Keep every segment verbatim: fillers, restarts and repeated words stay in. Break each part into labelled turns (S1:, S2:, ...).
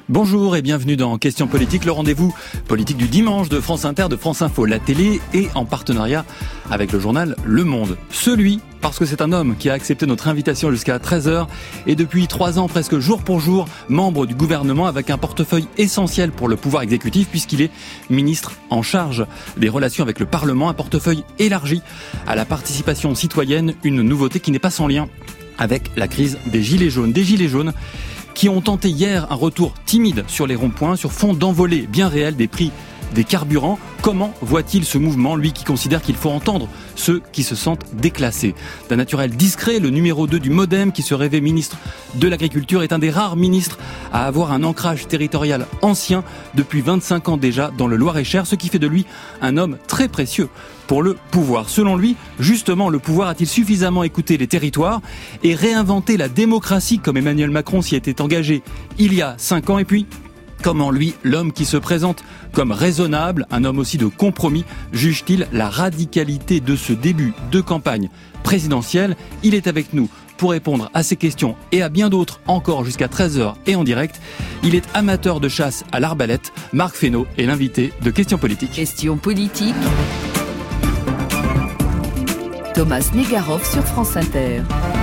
S1: Bonjour et bienvenue dans Question Politique, le rendez-vous politique du dimanche de France Inter, de France Info, la télé et en partenariat avec le journal Le Monde. Celui, parce que c'est un homme qui a accepté notre invitation jusqu'à treize heures et depuis trois ans, presque jour pour jour, membre du gouvernement avec un portefeuille essentiel pour le pouvoir exécutif puisqu'il est ministre en charge des relations avec le Parlement, un portefeuille élargi à la participation citoyenne, une nouveauté qui n'est pas sans lien avec la crise des Gilets jaunes. Des Gilets jaunes qui ont tenté hier un retour timide sur les ronds-points, sur fond d'envolée bien réelle des prix des carburants. Comment voit-il ce mouvement, lui qui considère qu'il faut entendre ceux qui se sentent déclassés? D'un naturel discret, le numéro deux du MoDem, qui se rêvait ministre de l'Agriculture, est un des rares ministres à avoir un ancrage territorial ancien depuis vingt-cinq ans déjà dans le Loir-et-Cher, ce qui fait de lui un homme très précieux pour le pouvoir. Selon lui, justement, le pouvoir a-t-il suffisamment écouté les territoires et réinventé la démocratie comme Emmanuel Macron s'y était engagé il y a cinq ans? Et puis, comment lui, l'homme qui se présente comme raisonnable, un homme aussi de compromis, juge-t-il la radicalité de ce début de campagne présidentielle? Il est avec nous pour répondre à ces questions et à bien d'autres encore jusqu'à treize heures et en direct. Il est amateur de chasse à l'arbalète. Marc Fesneau est l'invité de Questions Politiques.
S2: Questions Politiques. Thomas Negaroff sur France Inter.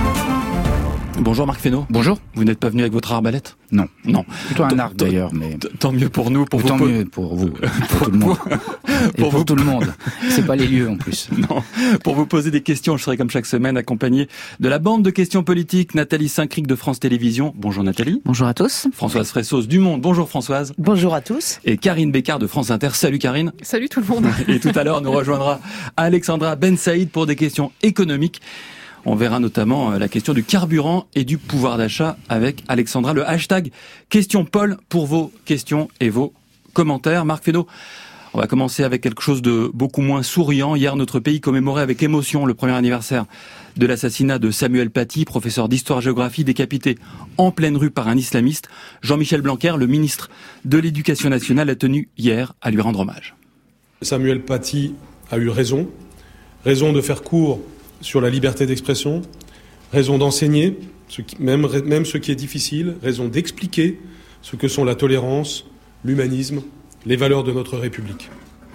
S1: Bonjour Marc Fesneau.
S3: Bonjour.
S1: Vous n'êtes pas venu avec votre arbalète?
S3: Non.
S1: Non.
S3: Plutôt un
S1: Tant-
S3: arc d'ailleurs, mais...
S1: Tant mieux pour nous, pour vous.
S3: Tant mieux pour vous, pour tout le monde. Et
S1: Pour
S3: pour,
S1: vous.
S3: tout le monde. C'est pas les lieux en plus.
S1: Non, pour vous poser des questions, je serai comme chaque semaine accompagné de la bande de questions politiques, Nathalie Saint-Cric de France Télévisions. Bonjour Nathalie.
S4: Bonjour à tous.
S1: Françoise Fressos du Monde. Bonjour Françoise.
S4: Bonjour à tous.
S1: Et Karine Bécard de France Inter. Salut Karine.
S5: Salut tout le monde.
S1: Et tout à l'heure, nous rejoindra Alexandra Ben Saïd pour des questions économiques. On verra notamment la question du carburant et du pouvoir d'achat avec Alexandra. Le hashtag Question Paul pour vos questions et vos commentaires. Marc Fesneau, on va commencer avec quelque chose de beaucoup moins souriant. Hier, notre pays commémorait avec émotion le premier anniversaire de l'assassinat de Samuel Paty, professeur d'histoire-géographie, décapité en pleine rue par un islamiste. Jean-Michel Blanquer, le ministre de l'Éducation nationale, a tenu hier à lui rendre hommage.
S6: Samuel Paty a eu raison. Raison de faire court sur la liberté d'expression, raison d'enseigner, ce qui, même, même ce qui est difficile, raison d'expliquer ce que sont la tolérance, l'humanisme, les valeurs de notre République.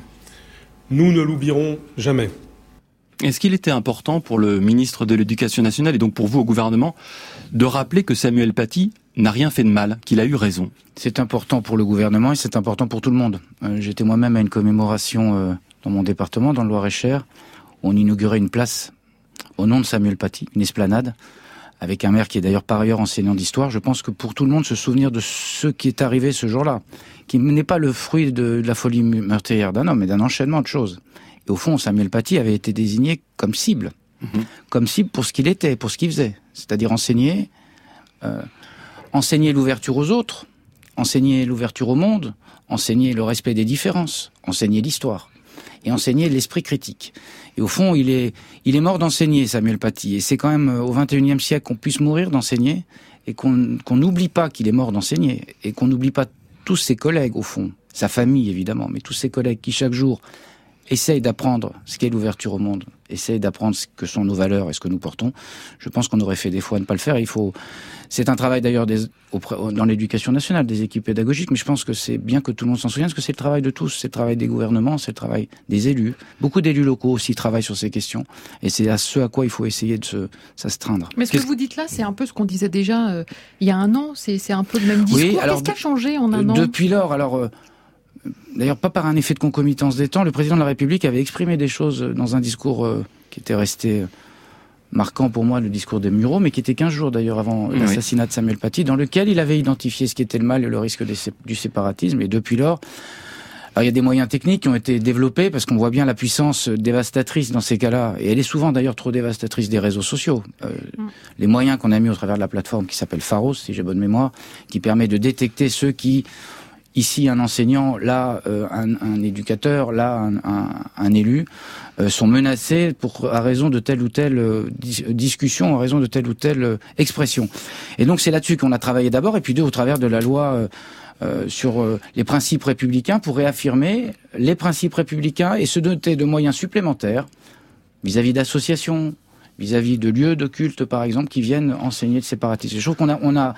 S6: Nous ne l'oublierons jamais.
S1: Est-ce qu'il était important pour le ministre de l'Éducation nationale et donc pour vous au gouvernement de rappeler que Samuel Paty n'a rien fait de mal, qu'il a eu raison?
S3: C'est important pour le gouvernement et c'est important pour tout le monde. Euh, j'étais moi-même à une commémoration euh, dans mon département, dans le Loir-et-Cher, où on inaugurait une place au nom de Samuel Paty, une esplanade, avec un maire qui est d'ailleurs par ailleurs enseignant d'histoire. Je pense que pour tout le monde, se souvenir de ce qui est arrivé ce jour-là, qui n'est pas le fruit de, de la folie meurtrière d'un homme, mais d'un enchaînement de choses. Et au fond, Samuel Paty avait été désigné comme cible, mmh. comme cible pour ce qu'il était, pour ce qu'il faisait, c'est-à-dire enseigner, euh, enseigner l'ouverture aux autres, enseigner l'ouverture au monde, enseigner le respect des différences, enseigner l'histoire et enseigner l'esprit critique. Et au fond, il est, il est mort d'enseigner, Samuel Paty. Et c'est quand même au vingt et unième siècle qu'on puisse mourir d'enseigner et qu'on qu'on n'oublie pas qu'il est mort d'enseigner et qu'on n'oublie pas tous ses collègues, au fond, sa famille évidemment, mais tous ses collègues qui chaque jour essayent d'apprendre ce qu'est l'ouverture au monde, essayent d'apprendre ce que sont nos valeurs et ce que nous portons. Je pense qu'on aurait fait des fois à ne pas le faire. Il faut, c'est un travail d'ailleurs des, dans l'éducation nationale, des équipes pédagogiques, mais je pense que c'est bien que tout le monde s'en souvienne, parce que c'est le travail de tous, c'est le travail des gouvernements, c'est le travail des élus. Beaucoup d'élus locaux aussi travaillent sur ces questions, et c'est à ce à quoi il faut essayer de se s'astreindre.
S5: Mais ce que vous dites là, c'est un peu ce qu'on disait déjà euh, il y a un an, c'est, c'est un peu le même discours.
S3: Oui, alors,
S5: qu'est-ce qui a changé en un
S3: euh,
S5: an?
S3: Depuis lors, alors... Euh, D'ailleurs, pas par un effet de concomitance des temps, le président de la République avait exprimé des choses dans un discours euh, qui était resté marquant pour moi, le discours des Mureaux, mais qui était quinze jours d'ailleurs avant oui. l'assassinat de Samuel Paty, dans lequel il avait identifié ce qui était le mal et le risque des, du séparatisme. Et depuis lors, alors il y a des moyens techniques qui ont été développés, parce qu'on voit bien la puissance dévastatrice dans ces cas-là, et elle est souvent d'ailleurs trop dévastatrice des réseaux sociaux. Euh, mm. Les moyens qu'on a mis au travers de la plateforme qui s'appelle Pharos, si j'ai bonne mémoire, qui permet de détecter ceux qui... Ici, un enseignant, là, euh, un, un éducateur, là, un, un, un élu, euh, sont menacés pour, à raison de telle ou telle euh, dis- discussion, à raison de telle ou telle euh, expression. Et donc, c'est là-dessus qu'on a travaillé d'abord, et puis deux, au travers de la loi euh, euh, sur euh, les principes républicains, pour réaffirmer les principes républicains et se doter de moyens supplémentaires vis-à-vis d'associations, vis-à-vis de lieux de culte, par exemple, qui viennent enseigner le séparatisme. Je trouve qu'on a, on a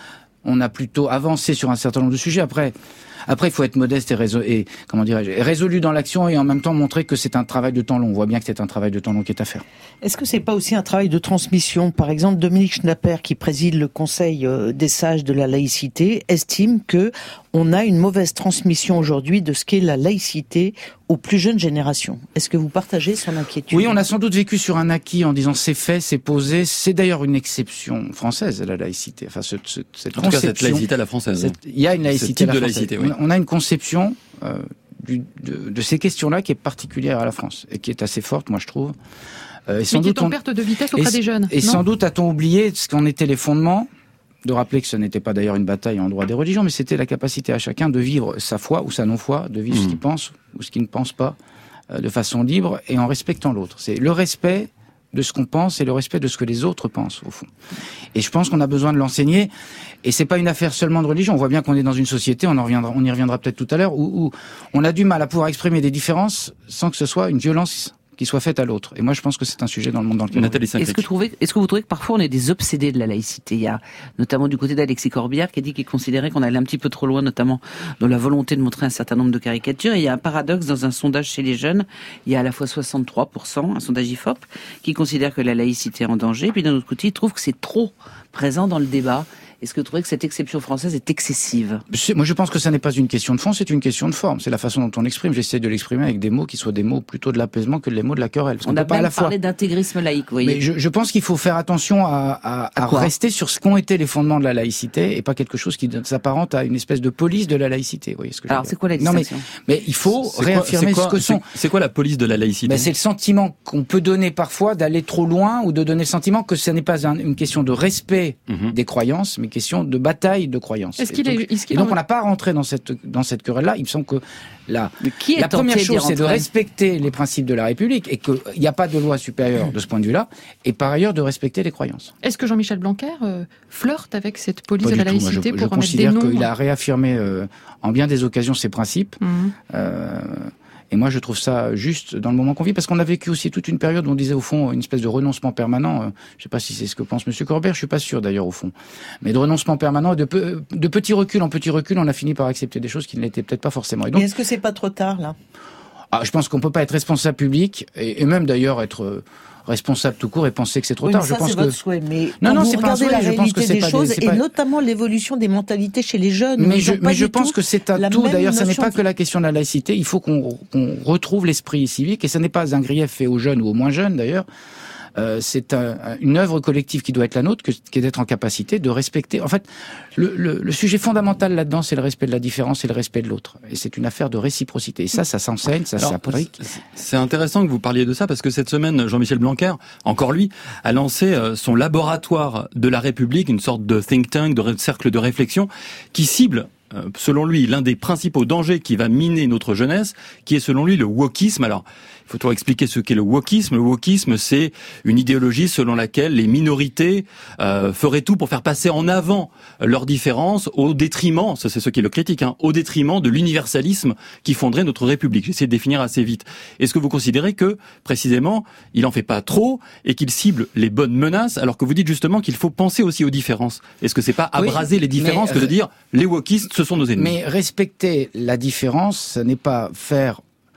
S3: On a plutôt avancé sur un certain nombre de sujets. Après, après, il faut être modeste et, résolu, et comment dirais-je, résolu dans l'action et en même temps montrer que c'est un travail de temps long. On voit bien que c'est un travail de temps long qui est à faire.
S4: Est-ce que c'est pas aussi un travail de transmission ? Par exemple, Dominique Schnapper, qui préside le Conseil des sages de la laïcité, estime que on a une mauvaise transmission aujourd'hui de ce qu'est la laïcité aux plus jeunes générations. Est-ce que vous partagez son inquiétude ?
S3: Oui, on a sans doute vécu sur un acquis en disant c'est fait, c'est posé. C'est d'ailleurs une exception française, la laïcité. Enfin, ce, ce, cette
S1: en tout cas, cette laïcité à la française.
S3: Il y a une laïcité à la
S1: de
S3: française.
S1: Laïcité, oui.
S3: On a une conception euh, du, de, de ces questions-là qui est particulière à la France et qui est assez forte, moi je trouve.
S5: Euh, et sans Mais qui doute est en on... perte de vitesse auprès
S3: et,
S5: des jeunes.
S3: Et non sans doute a-t-on oublié ce qu'en étaient les fondements. De rappeler que ce n'était pas d'ailleurs une bataille en droit des religions, mais c'était la capacité à chacun de vivre sa foi ou sa non-foi, de vivre mmh. ce qu'il pense ou ce qu'il ne pense pas, euh, de façon libre et en respectant l'autre. C'est le respect de ce qu'on pense et le respect de ce que les autres pensent, au fond. Et je pense qu'on a besoin de l'enseigner. Et c'est pas une affaire seulement de religion. On voit bien qu'on est dans une société, on en reviendra, on y reviendra peut-être tout à l'heure, où, où on a du mal à pouvoir exprimer des différences sans que ce soit une violence qui soit faite à l'autre. Et moi, je pense que c'est un sujet dans le monde dans lequel
S7: Nathalie Saint-Cric. Est-ce que, trouvez, est-ce que vous trouvez que parfois on est des obsédés de la laïcité ? Il y a notamment du côté d'Alexis Corbière qui a dit qu'il considérait qu'on allait un petit peu trop loin, notamment dans la volonté de montrer un certain nombre de caricatures. Et il y a un paradoxe dans un sondage chez les jeunes. Il y a à la fois soixante-trois pour cent, un sondage I F O P, qui considère que la laïcité est en danger. Puis d'un autre côté, il trouve que c'est trop présent dans le débat. Est-ce que vous trouvez que cette exception française est excessive ?
S3: c'est, Moi, je pense que ça n'est pas une question de fond, c'est une question de forme. C'est la façon dont on l'exprime. J'essaie de l'exprimer avec des mots qui soient des mots plutôt de l'apaisement que les mots de la querelle.
S7: Parce on a pas même parlé d'intégrisme laïque, vous voyez.
S3: Mais je, je pense qu'il faut faire attention à, à, à, à rester sur ce qu'ont été les fondements de la laïcité et pas quelque chose qui s'apparente à une espèce de police de la laïcité. Vous voyez ce que
S7: Alors,
S3: je veux
S7: c'est quoi la distinction ?
S3: Non, mais, mais il faut
S1: c'est
S3: réaffirmer
S1: quoi,
S3: ce que
S1: c'est,
S3: sont.
S1: C'est quoi la police de la laïcité ?
S3: Ben, c'est le sentiment qu'on peut donner parfois d'aller trop loin ou de donner le sentiment que ce n'est pas un, une question de respect mm-hmm. des croyances, mais question de bataille de croyances.
S5: Est-ce qu'il
S3: et donc,
S5: est, est-ce qu'il
S3: et donc
S5: en...
S3: on n'a pas rentré dans cette dans cette querelle-là. Il me semble que la,
S7: qui est
S3: la première chose, c'est de respecter les principes de la République et qu'il n'y a pas de loi supérieure de ce point de vue-là. Et par ailleurs, de respecter les croyances.
S5: Est-ce que Jean-Michel Blanquer euh, flirte avec cette police
S3: pas
S5: de la
S3: tout.
S5: laïcité
S3: Moi, je,
S5: pour
S3: je
S5: remettre des noms ?
S3: considère qu'il a réaffirmé euh, en bien des occasions ses principes. Mmh. Euh, Et moi, je trouve ça juste dans le moment qu'on vit, parce qu'on a vécu aussi toute une période où on disait au fond une espèce de renoncement permanent. Euh, je ne sais pas si c'est ce que pense Monsieur Corbière, je suis pas sûr d'ailleurs au fond. Mais de renoncement permanent, de, pe- de petit recul en petit recul, on a fini par accepter des choses qui ne l'étaient peut-être pas forcément. Et donc,
S4: mais est-ce que c'est pas trop tard là ?
S3: Ah, je pense qu'on peut pas être responsable public et, et même d'ailleurs être euh, responsable tout court et penser que c'est trop
S4: oui,
S3: tard.
S4: Ça,
S3: je pense
S4: c'est
S3: que
S4: votre souhait, mais
S3: non,
S4: quand
S3: non,
S4: vous
S3: c'est
S4: regardez
S3: pas un souhait,
S4: la
S3: je pense que
S4: réalité
S3: c'est
S4: des
S3: pas
S4: choses
S3: des, c'est
S4: et
S3: pas...
S4: notamment l'évolution des mentalités chez les jeunes.
S3: Mais je, mais je pense
S4: tout
S3: que c'est un tout. D'ailleurs, ce n'est pas que la question de la laïcité. Il faut qu'on, qu'on retrouve l'esprit civique et ce n'est pas un grief fait aux jeunes ou aux moins jeunes d'ailleurs. Euh, c'est un, une œuvre collective qui doit être la nôtre, que, qui est d'être en capacité de respecter. En fait, le, le, le sujet fondamental là-dedans, c'est le respect de la différence et le respect de l'autre. Et c'est une affaire de réciprocité. Et ça, ça s'enseigne, ça Alors, s'applique.
S1: C'est intéressant que vous parliez de ça parce que cette semaine, Jean-Michel Blanquer, encore lui, a lancé son laboratoire de la République, une sorte de think tank, de cercle de réflexion, qui cible, selon lui, l'un des principaux dangers qui va miner notre jeunesse, qui est selon lui le wokisme. Alors, il faut toujours expliquer ce qu'est le wokisme. Le wokisme, c'est une idéologie selon laquelle les minorités euh, feraient tout pour faire passer en avant leurs différences au détriment, ça c'est ce qui le critique, hein, au détriment de l'universalisme qui fonderait notre République. J'essaie de définir assez vite. Est-ce que vous considérez que, précisément, il en fait pas trop et qu'il cible les bonnes menaces, alors que vous dites justement qu'il faut penser aussi aux différences ? Est-ce que c'est pas abraser oui, les différences mais, que de dire les wokistes, ce sont nos ennemis ?
S3: Mais respecter la différence, ce n'est pas faire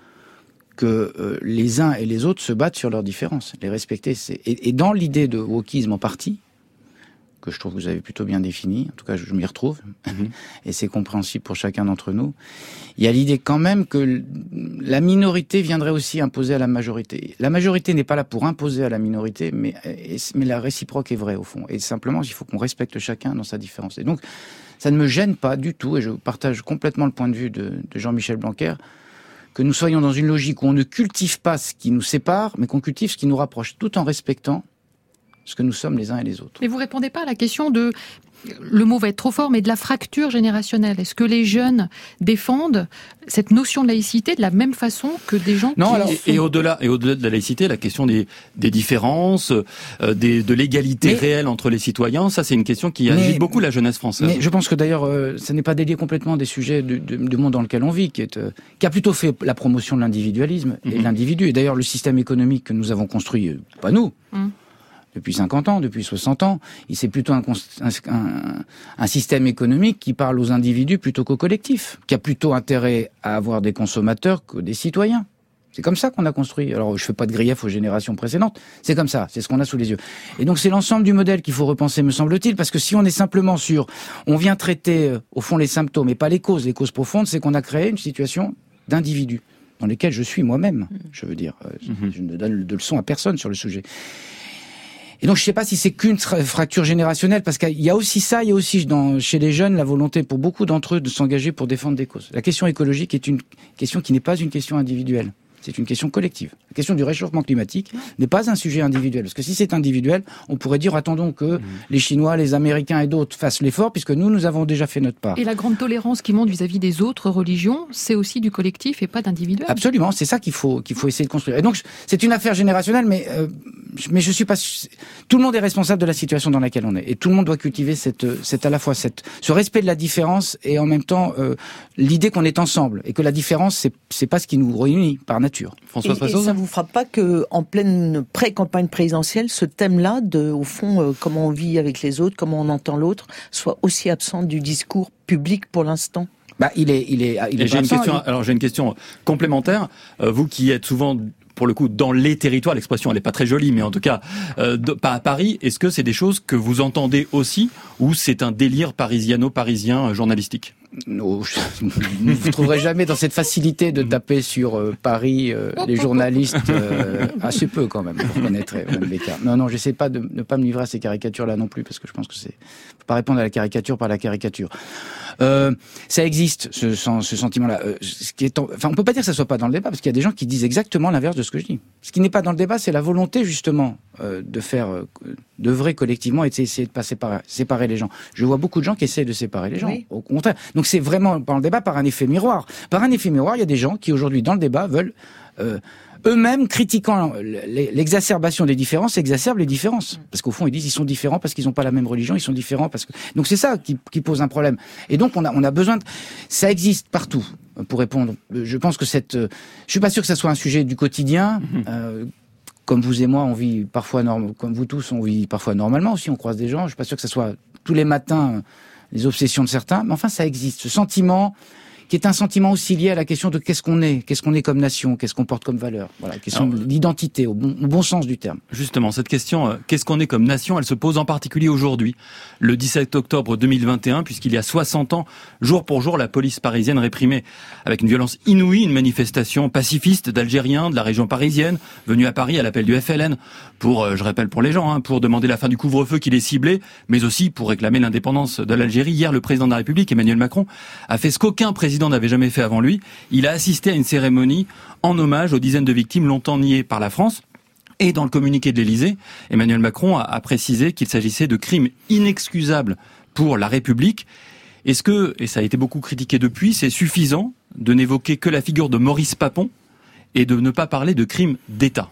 S3: que euh, les uns et les autres se battent sur leurs différences. Les respecter, c'est... Et, et dans l'idée de wokisme en partie, que je trouve que vous avez plutôt bien défini, en tout cas je, je m'y retrouve, mm-hmm. et c'est compréhensible pour chacun d'entre nous, il y a l'idée quand même que la minorité viendrait aussi imposer à la majorité. La majorité n'est pas là pour imposer à la minorité, mais, mais la réciproque est vraie au fond. Et simplement, il faut qu'on respecte chacun dans sa différence. Et donc, ça ne me gêne pas du tout, et je partage complètement le point de vue de, de Jean-Michel Blanquer, que nous soyons dans une logique où on ne cultive pas ce qui nous sépare, mais qu'on cultive ce qui nous rapproche, tout en respectant ce que nous sommes les uns et les autres.
S5: Mais vous répondez pas à la question de, le mot va être trop fort, mais de la fracture générationnelle. Est-ce que les jeunes défendent cette notion de laïcité de la même façon que des gens
S1: non,
S5: qui...
S1: Alors, et, et au-delà, et au-delà de la laïcité, la question des, des différences, euh, des, de l'égalité mais, réelle entre les citoyens, ça c'est une question qui agite mais, beaucoup la jeunesse française.
S3: Mais je pense que d'ailleurs, euh, ça n'est pas dédié complètement des sujets du, du, du monde dans lequel on vit, qui, est, euh, qui a plutôt fait la promotion de l'individualisme et mm-hmm. de l'individu. Et d'ailleurs, le système économique que nous avons construit, pas nous, mm. depuis cinquante ans, depuis soixante ans. Et c'est plutôt un, un, un système économique qui parle aux individus plutôt qu'au collectif, qui a plutôt intérêt à avoir des consommateurs que des citoyens. C'est comme ça qu'on a construit. Alors, je fais pas de grief aux générations précédentes. C'est comme ça. C'est ce qu'on a sous les yeux. Et donc, c'est l'ensemble du modèle qu'il faut repenser, me semble-t-il, parce que si on est simplement sur, on vient traiter, euh, au fond, les symptômes et pas les causes. Les causes profondes, c'est qu'on a créé une situation d'individus dans lesquels je suis moi-même. Je veux dire, euh, mmh. je ne donne de leçons à personne sur le sujet. Et donc, je sais pas si c'est qu'une fracture générationnelle, parce qu'il y a aussi ça, il y a aussi dans, chez les jeunes la volonté pour beaucoup d'entre eux de s'engager pour défendre des causes. La question écologique est une question qui n'est pas une question individuelle. C'est une question collective. La question du réchauffement climatique n'est pas un sujet individuel. Parce que si c'est individuel, on pourrait dire attendons que mmh. les Chinois, les Américains et d'autres fassent l'effort, puisque nous, nous avons déjà fait notre part.
S5: Et la grande tolérance qui monte vis-à-vis des autres religions, c'est aussi du collectif et pas d'individuel.
S3: Absolument, c'est ça qu'il faut qu'il faut essayer de construire. Et donc, c'est une affaire générationnelle, mais euh, mais je suis pas. Tout le monde est responsable de la situation dans laquelle on est, et tout le monde doit cultiver cette cette à la fois cette ce respect de la différence et en même temps euh, l'idée qu'on est ensemble et que la différence c'est c'est pas ce qui nous réunit par nature.
S4: François et, et ça vous frappe pas que en pleine pré-campagne présidentielle, ce thème-là, de au fond, euh, comment on vit avec les autres, comment on entend l'autre, soit aussi absent du discours public pour l'instant?
S3: Bah, il est, il est, il est.
S1: J'ai une
S3: absent,
S1: question.
S3: il...
S1: Alors j'ai une question complémentaire. Euh, vous qui êtes souvent pour le coup dans les territoires, l'expression elle est pas très jolie, mais en tout cas euh, de, pas à Paris. Est-ce que c'est des choses que vous entendez aussi, ou c'est un délire parisiano-parisien euh, journalistique?
S3: Non, je, vous trouverez jamais dans cette facilité de taper sur euh, Paris euh, les journalistes euh, assez peu quand même. Vous reconnaîtrez les cas. Non, non, j'essaie pas de ne pas me livrer à ces caricatures-là non plus, parce que je pense que c'est faut pas répondre à la caricature par la caricature. Euh, ça existe ce, ce sentiment-là. Euh, ce qui est en... Enfin, on peut pas dire que ça soit pas dans le débat, parce qu'il y a des gens qui disent exactement l'inverse de ce que je dis. Ce qui n'est pas dans le débat, c'est la volonté justement euh, de faire, euh, d'œuvrer collectivement et d'essayer de pas séparer, séparer les gens. Je vois beaucoup de gens qui essaient de séparer les gens. Oui. Au contraire. Donc c'est vraiment pas dans le débat par un effet miroir. Par un effet miroir, il y a des gens qui aujourd'hui dans le débat veulent euh, eux-mêmes, critiquant l'exacerbation des différences, exacerbent les différences. Parce qu'au fond, ils disent ils sont différents parce qu'ils n'ont pas la même religion, ils sont différents parce que... Donc c'est ça qui, qui pose un problème. Et donc on a, on a besoin de... Ça existe partout, pour répondre. Je pense que cette... Je suis pas sûr que ça soit un sujet du quotidien. Mmh. Euh, comme vous et moi, on vit parfois... Norm... Comme vous tous, on vit parfois normalement aussi, on croise des gens. Je suis pas sûr que ça soit tous les matins les obsessions de certains. Mais enfin, ça existe. Ce sentiment... qui est un sentiment aussi lié à la question de qu'est-ce qu'on est, qu'est-ce qu'on est comme nation, qu'est-ce qu'on porte comme valeur. Voilà, question de l'identité, au bon, au bon sens du terme.
S1: Justement, cette question, euh, qu'est-ce qu'on est comme nation, elle se pose en particulier aujourd'hui, le dix-sept octobre deux mille vingt et un, puisqu'il y a soixante ans, jour pour jour, la police parisienne réprimait avec une violence inouïe une manifestation pacifiste d'Algériens de la région parisienne, venus à Paris à l'appel du F L N, pour, euh, je rappelle pour les gens, hein, pour demander la fin du couvre-feu qui les ciblait, mais aussi pour réclamer l'indépendance de l'Algérie. Hier, le président de la République, Emmanuel Macron, a fait ce qu'aucun président n'avait jamais fait avant lui. Il a assisté à une cérémonie en hommage aux dizaines de victimes longtemps niées par la France. Et dans le communiqué de l'Élysée, Emmanuel Macron a, a précisé qu'il s'agissait de crimes inexcusables pour la République. Est-ce que, et ça a été beaucoup critiqué depuis, c'est suffisant de n'évoquer que la figure de Maurice Papon et de ne pas parler de crimes d'État?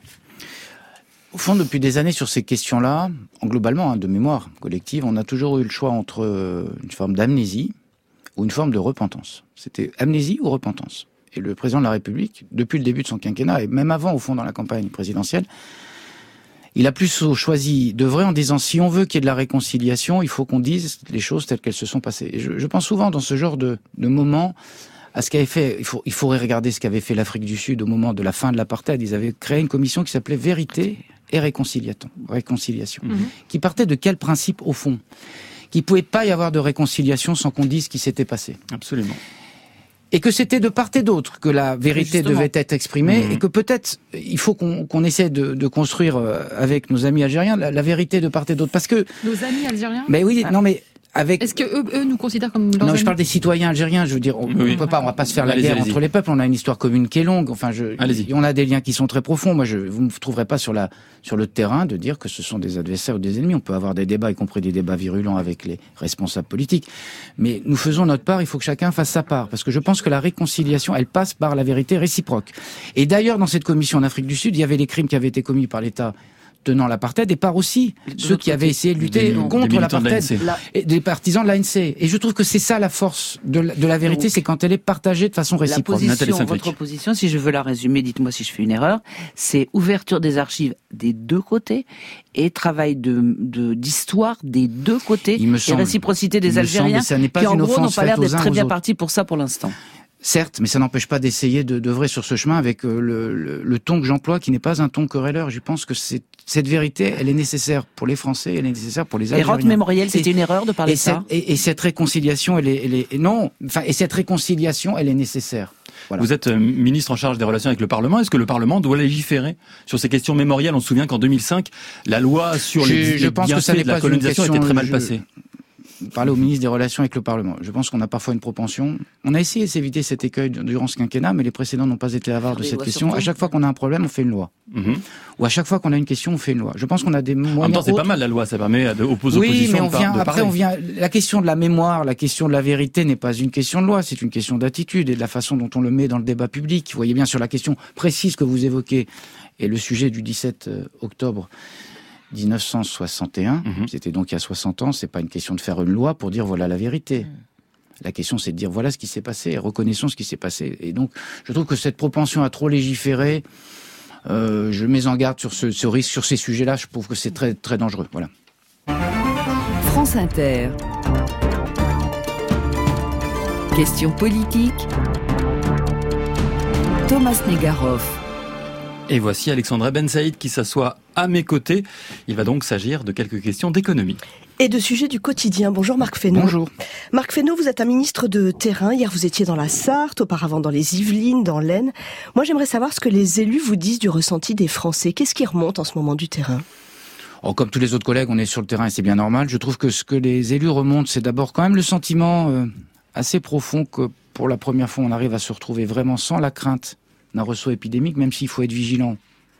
S3: Au fond, depuis des années sur ces questions-là, globalement, hein, de mémoire collective, on a toujours eu le choix entre euh, une forme d'amnésie ou une forme de repentance. C'était amnésie ou repentance. Et le président de la République, depuis le début de son quinquennat, et même avant, au fond, dans la campagne présidentielle, il a plus choisi d'œuvrer en disant, si on veut qu'il y ait de la réconciliation, il faut qu'on dise les choses telles qu'elles se sont passées. Et je, je pense souvent, dans ce genre de, de moment, à ce qu'avait fait, il, faut, il faudrait regarder ce qu'avait fait l'Afrique du Sud au moment de la fin de l'apartheid. Ils avaient créé une commission qui s'appelait Vérité et Réconciliation, réconciliation mmh. qui partait de quel principe, au fond? Qu'il ne pouvait pas y avoir de réconciliation sans qu'on dise ce qui s'était passé.
S1: Absolument.
S3: Et que c'était de part et d'autre que la vérité
S4: Justement.
S3: devait être exprimée, mmh. et que peut-être il faut qu'on, qu'on essaie de, de construire avec nos amis algériens la, la vérité de part et d'autre. Parce que...
S5: Nos amis algériens?
S3: Mais oui, ah. non mais... Avec...
S5: Est-ce que eux, eux nous considèrent comme leurs
S3: Non,
S5: amis?
S3: je parle des citoyens algériens. Je veux dire, on
S1: oui.
S3: ne peut pas, on va pas se faire la
S1: allez-y,
S3: guerre
S1: allez-y.
S3: entre les peuples. On a une histoire commune qui est longue. Enfin, je,
S1: allez-y.
S3: on a des liens qui sont très profonds. Moi, je, vous ne me trouverez pas sur la, sur le terrain de dire que ce sont des adversaires ou des ennemis. On peut avoir des débats, y compris des débats virulents avec les responsables politiques. Mais nous faisons notre part. Il faut que chacun fasse sa part, parce que je pense que la réconciliation, elle passe par la vérité réciproque. Et d'ailleurs, dans cette commission en Afrique du Sud, il y avait les crimes qui avaient été commis par l'État tenant l'apartheid et par aussi ceux qui avaient essayé de lutter
S1: des,
S3: contre
S1: des
S3: l'apartheid,
S1: de
S3: et des partisans de l'A N C. Et je trouve que c'est ça la force de la, de la vérité, donc, c'est quand elle est partagée de façon réciproque.
S7: La position, votre position, si je veux la résumer, dites-moi si je fais une erreur, c'est ouverture des archives des deux côtés et travail de, de d'histoire des deux côtés
S3: il me
S7: et
S3: semble,
S7: réciprocité des
S3: il
S7: Algériens
S3: me semble, ça n'est pas
S7: qui en
S3: une
S7: gros n'ont pas l'air d'être très bien
S3: autres.
S7: partis pour ça pour l'instant.
S3: Certes, mais ça n'empêche pas d'essayer de d'œuvrer sur ce chemin avec le, le, le ton que j'emploie, qui n'est pas un ton querelleur. Je pense que c'est, cette vérité, elle est nécessaire pour les Français, elle est nécessaire pour les Algériens.
S7: Et Roth Mémoriel, c'était une erreur de parler
S3: et
S7: de ça.
S3: Cette, et, et cette réconciliation, elle est, elle est non, enfin, et cette réconciliation, elle est nécessaire. Voilà.
S1: Vous êtes euh, ministre en charge des relations avec le Parlement. Est-ce que le Parlement doit légiférer sur ces questions mémorielles ? On se souvient qu'en deux mille cinq, la loi sur
S3: je,
S1: les,
S3: je
S1: les
S3: pense que ça
S1: bienfaits
S3: n'est
S1: de la
S3: pas
S1: colonisation
S3: une question,
S1: était très mal
S3: je...
S1: passée.
S3: Parler au ministre des Relations avec le Parlement. Je pense qu'on a parfois une propension. On a essayé d'éviter cet écueil durant ce quinquennat, mais les précédents n'ont pas été avares de cette question. À chaque fois qu'on a un problème, on fait une loi. Mm-hmm. Ou à chaque fois qu'on a une question, on fait une loi. Je pense qu'on a des moyens.
S1: En même temps, c'est
S3: autres.
S1: pas mal la loi, ça permet aux oppositions
S3: oui, mais on
S1: de,
S3: vient,
S1: de
S3: après,
S1: parler.
S3: on vient. La question de la mémoire, la question de la vérité n'est pas une question de loi, c'est une question d'attitude et de la façon dont on le met dans le débat public. Vous voyez bien sur la question précise que vous évoquez et le sujet du dix-sept octobre. dix-neuf cent soixante et un, mmh. C'était donc il y a soixante ans, c'est pas une question de faire une loi pour dire voilà la vérité. La question c'est de dire voilà ce qui s'est passé, reconnaissons ce qui s'est passé. Et donc je trouve que cette propension à trop légiférer, euh, je mets en garde sur ce, ce risque, sur ces sujets-là, je trouve que c'est très, très dangereux. Voilà.
S2: France Inter. Question politique. Thomas Negaroff.
S1: Et voici Alexandra Ben Saïd qui s'assoit à mes côtés. Il va donc s'agir de quelques questions d'économie.
S8: Et de sujets du quotidien. Bonjour Marc Fesneau.
S3: Bonjour.
S8: Marc Fesneau, vous êtes un ministre de terrain. Hier, vous étiez dans la Sarthe, auparavant dans les Yvelines, dans l'Aisne. Moi, j'aimerais savoir ce que les élus vous disent du ressenti des Français. Qu'est-ce qui remonte en ce moment du terrain ?
S3: Oh, comme tous les autres collègues, on est sur le terrain et c'est bien normal. Je trouve que ce que les élus remontent, c'est d'abord quand même le sentiment euh, assez profond que pour la première fois, on arrive à se retrouver vraiment sans la crainte d'un ressaut épidémique, même s'il faut être vigilant.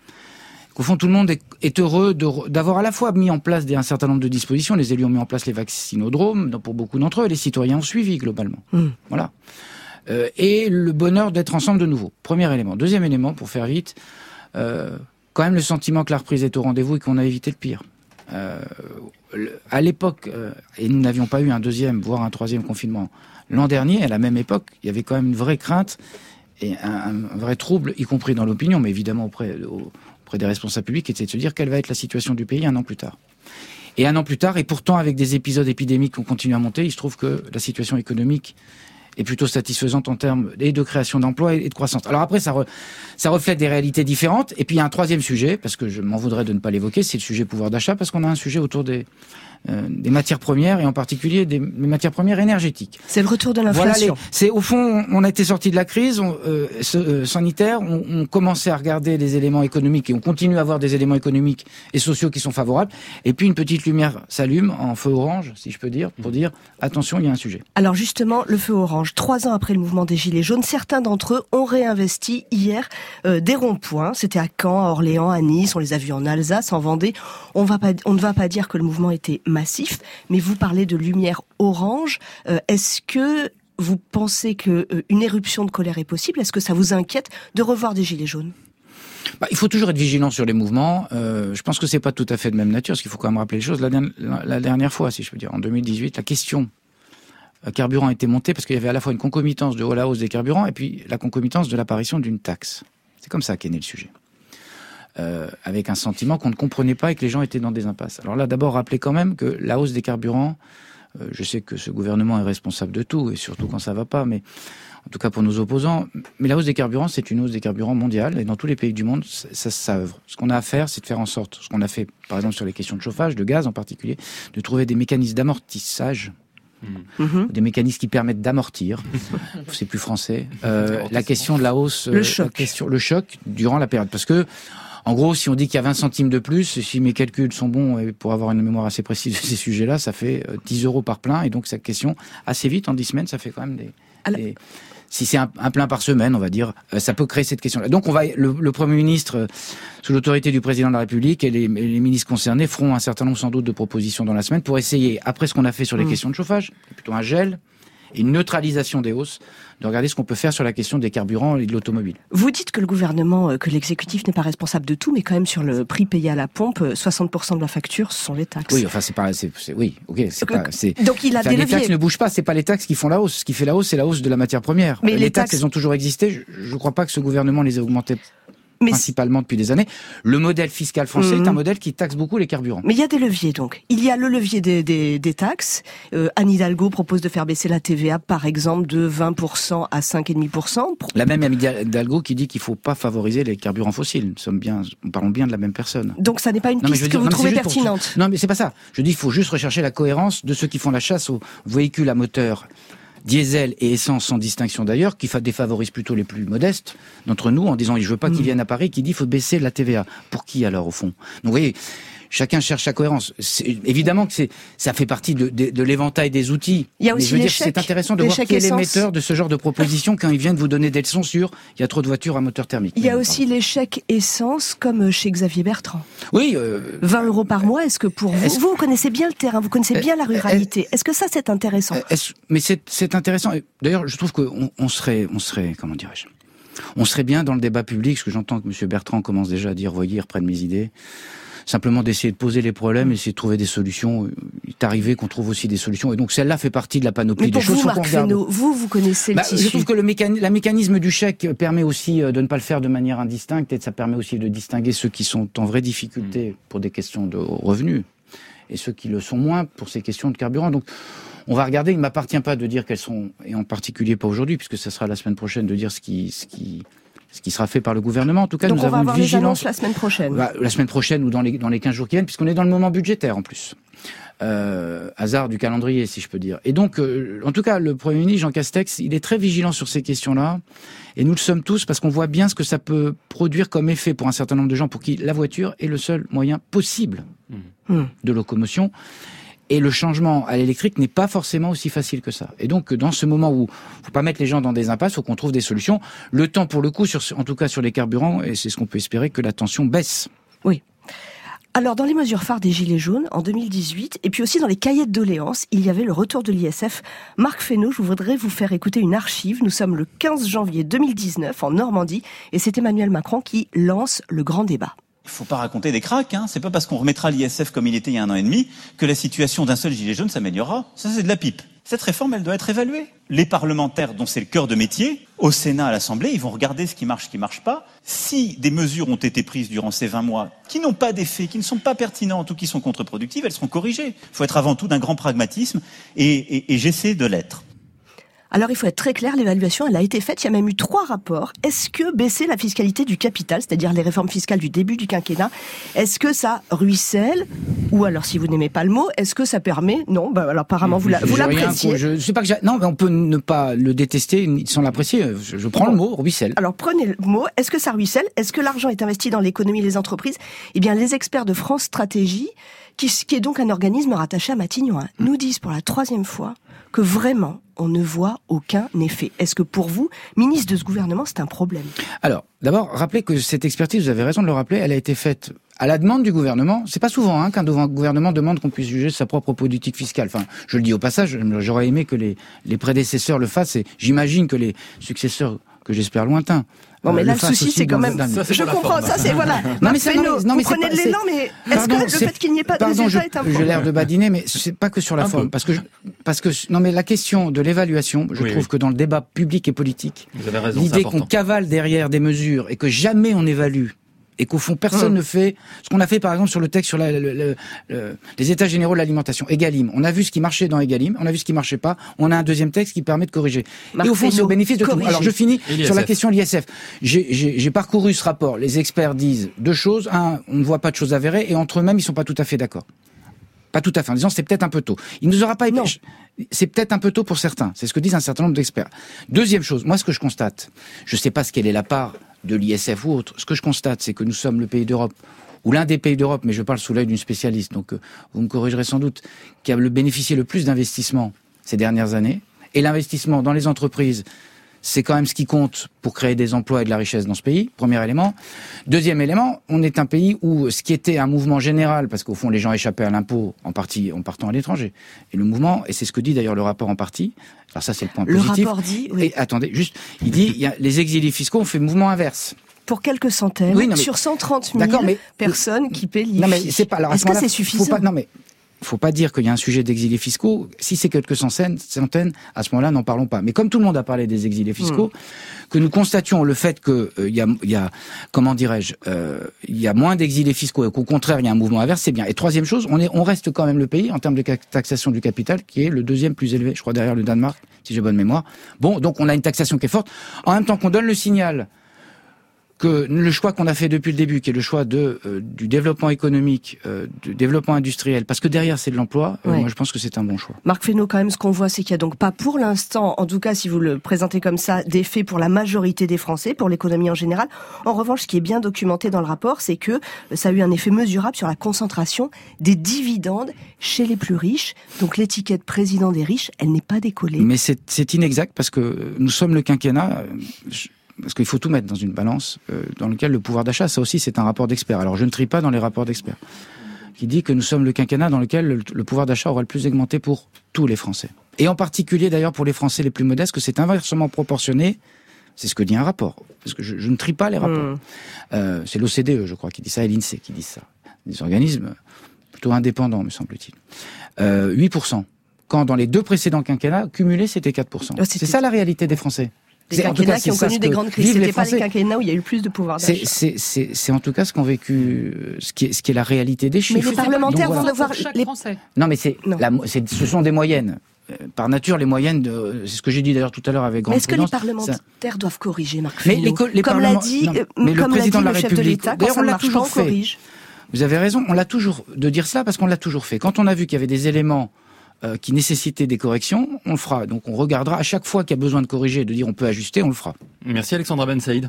S3: Qu'au fond, tout le monde est, est heureux de, d'avoir à la fois mis en place des, un certain nombre de dispositions. Les élus ont mis en place les vaccinodromes, pour beaucoup d'entre eux, et les citoyens ont suivi, globalement. Mmh. Voilà. Euh, et le bonheur d'être ensemble de nouveau. Premier élément. Deuxième élément, pour faire vite, euh, quand même le sentiment que la reprise est au rendez-vous et qu'on a évité le pire. Euh, le, à l'époque, euh, et nous n'avions pas eu un deuxième, voire un troisième confinement, l'an dernier, à la même époque, il y avait quand même une vraie crainte et un, un vrai trouble, y compris dans l'opinion, mais évidemment auprès, auprès des responsables publics, était de se dire quelle va être la situation du pays un an plus tard. Et un an plus tard, et pourtant avec des épisodes épidémiques qui ont continué à monter, il se trouve que la situation économique est plutôt satisfaisante en termes et de création d'emplois et de croissance. Alors après, ça, re, ça reflète des réalités différentes. Et puis il y a un troisième sujet, parce que je m'en voudrais de ne pas l'évoquer, c'est le sujet pouvoir d'achat, parce qu'on a un sujet autour des, euh, des matières premières, et en particulier des, des matières premières énergétiques.
S8: C'est le retour de l'inflation.
S3: Voilà les, c'est au fond, on a été sorti de la crise on, euh, euh, sanitaire, on, on commençait à regarder les éléments économiques, et on continue à avoir des éléments économiques et sociaux qui sont favorables. Et puis une petite lumière s'allume, en feu orange, si je peux dire, pour dire, attention, il y a un sujet.
S8: Alors justement, le feu orange. Trois ans après le mouvement des Gilets jaunes, certains d'entre eux ont réinvesti hier euh, des ronds-points. C'était à Caen, à Orléans, à Nice, on les a vus en Alsace, en Vendée. On, va pas, on ne va pas dire que le mouvement était massif, mais vous parlez de lumière orange. Euh, est-ce que vous pensez qu'une euh, éruption de colère est possible ? Est-ce que ça vous inquiète de revoir des Gilets jaunes ?
S3: Bah, il faut toujours être vigilant sur les mouvements. Euh, je pense que c'est pas tout à fait de même nature, parce qu'il faut quand même rappeler les choses. La, la, la dernière fois, si je peux dire, en deux mille dix-huit, la question carburant a été montée parce qu'il y avait à la fois une concomitance de la hausse des carburants et puis la concomitance de l'apparition d'une taxe. C'est comme ça qu'est né le sujet. Euh, avec un sentiment qu'on ne comprenait pas et que les gens étaient dans des impasses. Alors là, d'abord, rappelez quand même que la hausse des carburants, euh, je sais que ce gouvernement est responsable de tout, et surtout quand ça va pas, mais en tout cas pour nos opposants, mais la hausse des carburants, c'est une hausse des carburants mondiale, et dans tous les pays du monde, ça, ça, ça œuvre. Ce qu'on a à faire, c'est de faire en sorte, ce qu'on a fait, par exemple, sur les questions de chauffage, de gaz en particulier, de trouver des mécanismes d'amortissage, Mmh. des mécanismes qui permettent d'amortir, c'est plus français, euh, la question de la hausse,
S8: le choc.
S3: La question, le choc durant la période. Parce que, en gros, si on dit qu'il y a vingt centimes de plus, si mes calculs sont bons, et pour avoir une mémoire assez précise de ces sujets-là, ça fait dix euros par plein, et donc cette question, assez vite, en dix semaines, ça fait quand même des... Alors... des si c'est un, un plein par semaine, on va dire, euh, ça peut créer cette question-là. Donc on va, le, le Premier ministre, euh, sous l'autorité du Président de la République, et les, et les ministres concernés feront un certain nombre sans doute de propositions dans la semaine pour essayer, après ce qu'on a fait sur les mmh. questions de chauffage, plutôt un gel, et une neutralisation des hausses, de regarder ce qu'on peut faire sur la question des carburants et de l'automobile.
S8: Vous dites que le gouvernement, que l'exécutif n'est pas responsable de tout, mais quand même sur le prix payé à la pompe, soixante pour cent de la facture, ce sont les taxes.
S3: Oui, enfin c'est pas, c'est, c'est oui, ok, c'est pas, c'est.
S8: Donc il a
S3: enfin,
S8: des
S3: les
S8: leviers.
S3: taxes ne bougent pas, c'est pas les taxes qui font la hausse. Ce qui fait la hausse, c'est la hausse de la matière première.
S8: Mais
S3: les,
S8: les
S3: taxes,
S8: taxes...
S3: elles ont toujours existé. Je ne crois pas que ce gouvernement les ait augmentées. Mais principalement depuis des années. Le modèle fiscal français mmh. est un modèle qui taxe beaucoup les carburants.
S8: Mais il y a des leviers donc. Il y a le levier des, des, des taxes. Euh, Anne Hidalgo propose de faire baisser la T V A par exemple de vingt pour cent à cinq virgule cinq pour cent.
S3: La même Anne Hidalgo qui dit qu'il ne faut pas favoriser les carburants fossiles. Nous sommes bien, nous parlons bien de la même personne.
S8: Donc ça n'est pas une non, piste que dire, vous non, trouvez pertinente.
S3: Pour... Non mais c'est pas ça. Je dis qu'il faut juste rechercher la cohérence de ceux qui font la chasse aux véhicules à moteur diesel et essence sans distinction d'ailleurs, qui défavorise plutôt les plus modestes d'entre nous en disant je veux pas qu'ils viennent à Paris, qui dit il faut baisser la T V A. Pour qui alors au fond? Donc vous voyez, chacun cherche sa cohérence. C'est, évidemment que c'est, ça fait partie de, de, de l'éventail des outils.
S8: Il y a aussi
S3: mais je veux
S8: les
S3: dire,
S8: chèques,
S3: c'est intéressant de voir qui est
S8: essence.
S3: l'émetteur de ce genre de proposition quand ils viennent vous donner des leçons sur il y a trop de voitures à moteur thermique.
S8: Il y a aussi les chèques essence comme chez Xavier Bertrand.
S3: Oui. Euh,
S8: vingt euros par mois, est-ce que pour vous, vous, vous connaissez bien le terrain, vous connaissez bien la ruralité, est-ce que ça c'est intéressant?
S3: Mais c'est, c'est intéressant. D'ailleurs, je trouve qu'on on serait, on serait, comment dirais-je, on serait bien dans le débat public, ce que j'entends que M. Bertrand commence déjà à dire, voyez, ils reprennent mes idées. Simplement d'essayer de poser les problèmes, essayer de trouver des solutions. Il est arrivé qu'on trouve aussi des solutions. Et donc celle-là fait partie de la panoplie des choses.
S8: Mais pour vous, Marc Fesneau, vous, vous connaissez
S3: bah,
S8: le tissu.
S3: Je trouve que le mécan... la mécanisme du chèque permet aussi de ne pas le faire de manière indistincte et ça permet aussi de distinguer ceux qui sont en vraie difficulté pour des questions de revenus et ceux qui le sont moins pour ces questions de carburant. Donc on va regarder. Il ne m'appartient pas de dire quelles sont, et en particulier pas aujourd'hui, puisque ça sera la semaine prochaine, de dire ce qui... Ce qui ce qui sera fait par le gouvernement. En tout cas,
S8: donc
S3: nous
S8: on
S3: avons
S8: va avoir
S3: une vigilance.
S8: Les annonces la semaine prochaine.
S3: Bah, la semaine prochaine ou dans les, dans les quinze jours qui viennent, puisqu'on est dans le moment budgétaire en plus. Euh, hasard du calendrier, si je peux dire. Et donc, euh, en tout cas, le Premier ministre, Jean Castex, il est très vigilant sur ces questions-là. Et nous le sommes tous parce qu'on voit bien ce que ça peut produire comme effet pour un certain nombre de gens pour qui la voiture est le seul moyen possible mmh. de locomotion. Et le changement à l'électrique n'est pas forcément aussi facile que ça. Et donc, dans ce moment où faut pas mettre les gens dans des impasses, faut qu'on trouve des solutions. Le temps, pour le coup, sur, en tout cas sur les carburants, et c'est ce qu'on peut espérer, que la tension baisse.
S8: Oui. Alors, dans les mesures phares des Gilets jaunes, en deux mille dix-huit, et puis aussi dans les cahiers de doléances, il y avait le retour de l'I S F. Marc Fesneau, je voudrais vous faire écouter une archive. Nous sommes le quinze janvier deux mille dix-neuf, en Normandie, et c'est Emmanuel Macron qui lance le grand débat.
S9: Il faut pas raconter des cracks, hein. C'est pas parce qu'on remettra l'I S F comme il était il y a un an et demi que la situation d'un seul gilet jaune s'améliorera. Ça, c'est de la pipe. Cette réforme, elle doit être évaluée. Les parlementaires, dont c'est le cœur de métier, au Sénat, à l'Assemblée, ils vont regarder ce qui marche, ce qui marche pas. Si des mesures ont été prises durant ces vingt mois qui n'ont pas d'effet, qui ne sont pas pertinentes ou qui sont contre-productives, elles seront corrigées. Il faut être avant tout d'un grand pragmatisme et, et, et j'essaie de l'être.
S8: Alors il faut être très clair, l'évaluation elle a été faite, il y a même eu trois rapports. Est-ce que baisser la fiscalité du capital, c'est-à-dire les réformes fiscales du début du quinquennat, est-ce que ça ruisselle? Ou alors si vous n'aimez pas le mot, est-ce que ça permet? Non, bah alors apparemment vous, la, vous l'appréciez.
S3: Je, je sais pas que j'ai... Non, mais on peut ne pas le détester sans l'apprécier. Je, je prends bon. le mot, ruisselle.
S8: Alors prenez le mot, est-ce que ça ruisselle? Est-ce que l'argent est investi dans l'économie et les entreprises? Eh bien les experts de France Stratégie, qui, qui est donc un organisme rattaché à Matignon, hein, nous disent pour la troisième fois que vraiment, on ne voit aucun effet. Est-ce que pour vous, ministre de ce gouvernement, c'est un problème?
S3: Alors, d'abord, rappelez que cette expertise, vous avez raison de le rappeler, elle a été faite à la demande du gouvernement. C'est pas souvent hein, qu'un gouvernement demande qu'on puisse juger sa propre politique fiscale. Enfin, je le dis au passage, j'aurais aimé que les, les prédécesseurs le fassent, et j'imagine que les successeurs, que j'espère lointains,
S8: Bon, mais là, le, le souci, c'est quand même... Ça, c'est je comprends, ça, c'est... Voilà. Non, mais c'est... Non, mais, non, mais vous prenez de l'élan, mais est-ce pardon, que le fait qu'il n'y ait pas de résultat
S3: je,
S8: est un problème?
S3: J'ai l'air de badiner, mais c'est pas que sur la Un forme. Peu. Parce que, je, parce que... Non, mais la question de l'évaluation, je oui, trouve oui. que dans le débat public et politique,
S1: vous avez raison,
S3: l'idée qu'on cavale derrière des mesures et que jamais on évalue, et qu'au fond personne mmh. ne fait ce qu'on a fait par exemple sur le texte sur la, le, le, le, les états généraux de l'alimentation, Egalim. On a vu ce qui marchait dans Egalim, on a vu ce qui marchait pas, on a un deuxième texte qui permet de corriger. Marc et au fond c'est au bénéfice de tout le monde. Alors je finis sur la question de l'I S F. J'ai, j'ai, j'ai parcouru ce rapport, les experts disent deux choses, un, on ne voit pas de choses avérées, et entre eux-mêmes ils sont pas tout à fait d'accord. Pas tout à fait, en disant c'est peut-être un peu tôt. Il nous aura pas épi... C'est peut-être un peu tôt pour certains, c'est ce que disent un certain nombre d'experts. Deuxième chose, moi ce que je constate, je sais pas ce qu'elle est la part de l'I S F ou autre, ce que je constate c'est que nous sommes le pays d'Europe, ou l'un des pays d'Europe, mais je parle sous l'œil d'une spécialiste, donc euh, vous me corrigerez sans doute, qui a bénéficié le plus d'investissement ces dernières années, et l'investissement dans les entreprises, c'est quand même ce qui compte pour créer des emplois et de la richesse dans ce pays, premier élément. Deuxième élément, on est un pays où ce qui était un mouvement général, parce qu'au fond les gens échappaient à l'impôt en partie en partant à l'étranger, et le mouvement, et c'est ce que dit d'ailleurs le rapport en partie, alors ça c'est le point
S8: le
S3: positif.
S8: Le rapport dit, oui.
S3: Et attendez, juste, il dit, il y a, les exilés fiscaux ont fait mouvement inverse.
S8: Pour quelques centaines, oui, non, mais, sur cent trente mille
S3: mais,
S8: personnes qui paient l'I F I.
S3: Non mais c'est pas, alors,
S8: est-ce que c'est suffisant?
S3: Faut pas, non mais, faut pas dire qu'il y a un sujet d'exilés fiscaux. Si c'est quelques centaines, centaines, à ce moment-là, n'en parlons pas. Mais comme tout le monde a parlé des exilés fiscaux, mmh. que nous constations le fait que il euh, y a, il y a, comment dirais-je, il euh, y a moins d'exilés fiscaux et qu'au contraire il y a un mouvement inverse, c'est bien. Et troisième chose, on est, on reste quand même le pays en termes de taxation du capital qui est le deuxième plus élevé, je crois derrière le Danemark, si j'ai bonne mémoire. Bon, donc on a une taxation qui est forte. En même temps qu'on donne le signal que le choix qu'on a fait depuis le début, qui est le choix de euh, du développement économique, euh, du développement industriel, parce que derrière c'est de l'emploi, euh, ouais. moi je pense que c'est un bon choix.
S8: Marc Fesneau, quand même, ce qu'on voit, c'est qu'il y a donc pas pour l'instant, en tout cas si vous le présentez comme ça, d'effet pour la majorité des Français, pour l'économie en général. En revanche, ce qui est bien documenté dans le rapport, c'est que ça a eu un effet mesurable sur la concentration des dividendes chez les plus riches. Donc l'étiquette président des riches, elle n'est pas décollée.
S3: Mais c'est, c'est inexact parce que nous sommes le quinquennat... Je... Parce qu'il faut tout mettre dans une balance euh, dans lequel le pouvoir d'achat, ça aussi c'est un rapport d'experts. Alors je ne trie pas dans les rapports d'experts, qui dit que nous sommes le quinquennat dans lequel le, le pouvoir d'achat aura le plus augmenté pour tous les Français. Et en particulier d'ailleurs pour les Français les plus modestes, que c'est inversement proportionné, c'est ce que dit un rapport. Parce que je, je ne trie pas les rapports. Mmh. Euh, c'est l'O C D E je crois qui dit ça, et l'INSEE qui dit ça. Des organismes plutôt indépendants me semble-t-il. Euh, huit pour cent. Quand dans les deux précédents quinquennats, cumulés c'était quatre pour cent. Oh, c'était... C'est ça la réalité des Français.
S8: Des quinquennats qui ont connu des grandes crises. C'était pas les quinquennats où il y a eu le plus de pouvoir d'achat.
S3: C'est, c'est, c'est, c'est en tout cas ce qu'ont vécu, ce qui est, ce qui est la réalité des chiffres.
S8: Mais les parlementaires
S3: Donc,
S8: vont
S3: voilà.
S8: devoir...
S5: Chaque
S8: Les...
S5: Français.
S3: Non, mais c'est, non. La, c'est, ce sont des moyennes. Par nature, les moyennes, de, c'est ce que j'ai dit d'ailleurs tout à l'heure avec grande
S8: prudence. Mais est-ce que les parlementaires ça... doivent corriger, Marc Fesneau? Mais les, les comme l'a dit, non, mais
S3: le président
S8: dit
S3: de la
S8: le chef
S3: République,
S8: de l'État, quand ça ne marche pas, on corrige.
S3: Vous avez raison, on l'a toujours, de dire cela parce qu'on l'a toujours fait. Quand on a vu qu'il y avait des éléments Euh, qui nécessitait des corrections, on le fera. Donc on regardera à chaque fois qu'il y a besoin de corriger, de dire on peut ajuster, on le fera.
S1: Merci Alexandra Ben Saïd.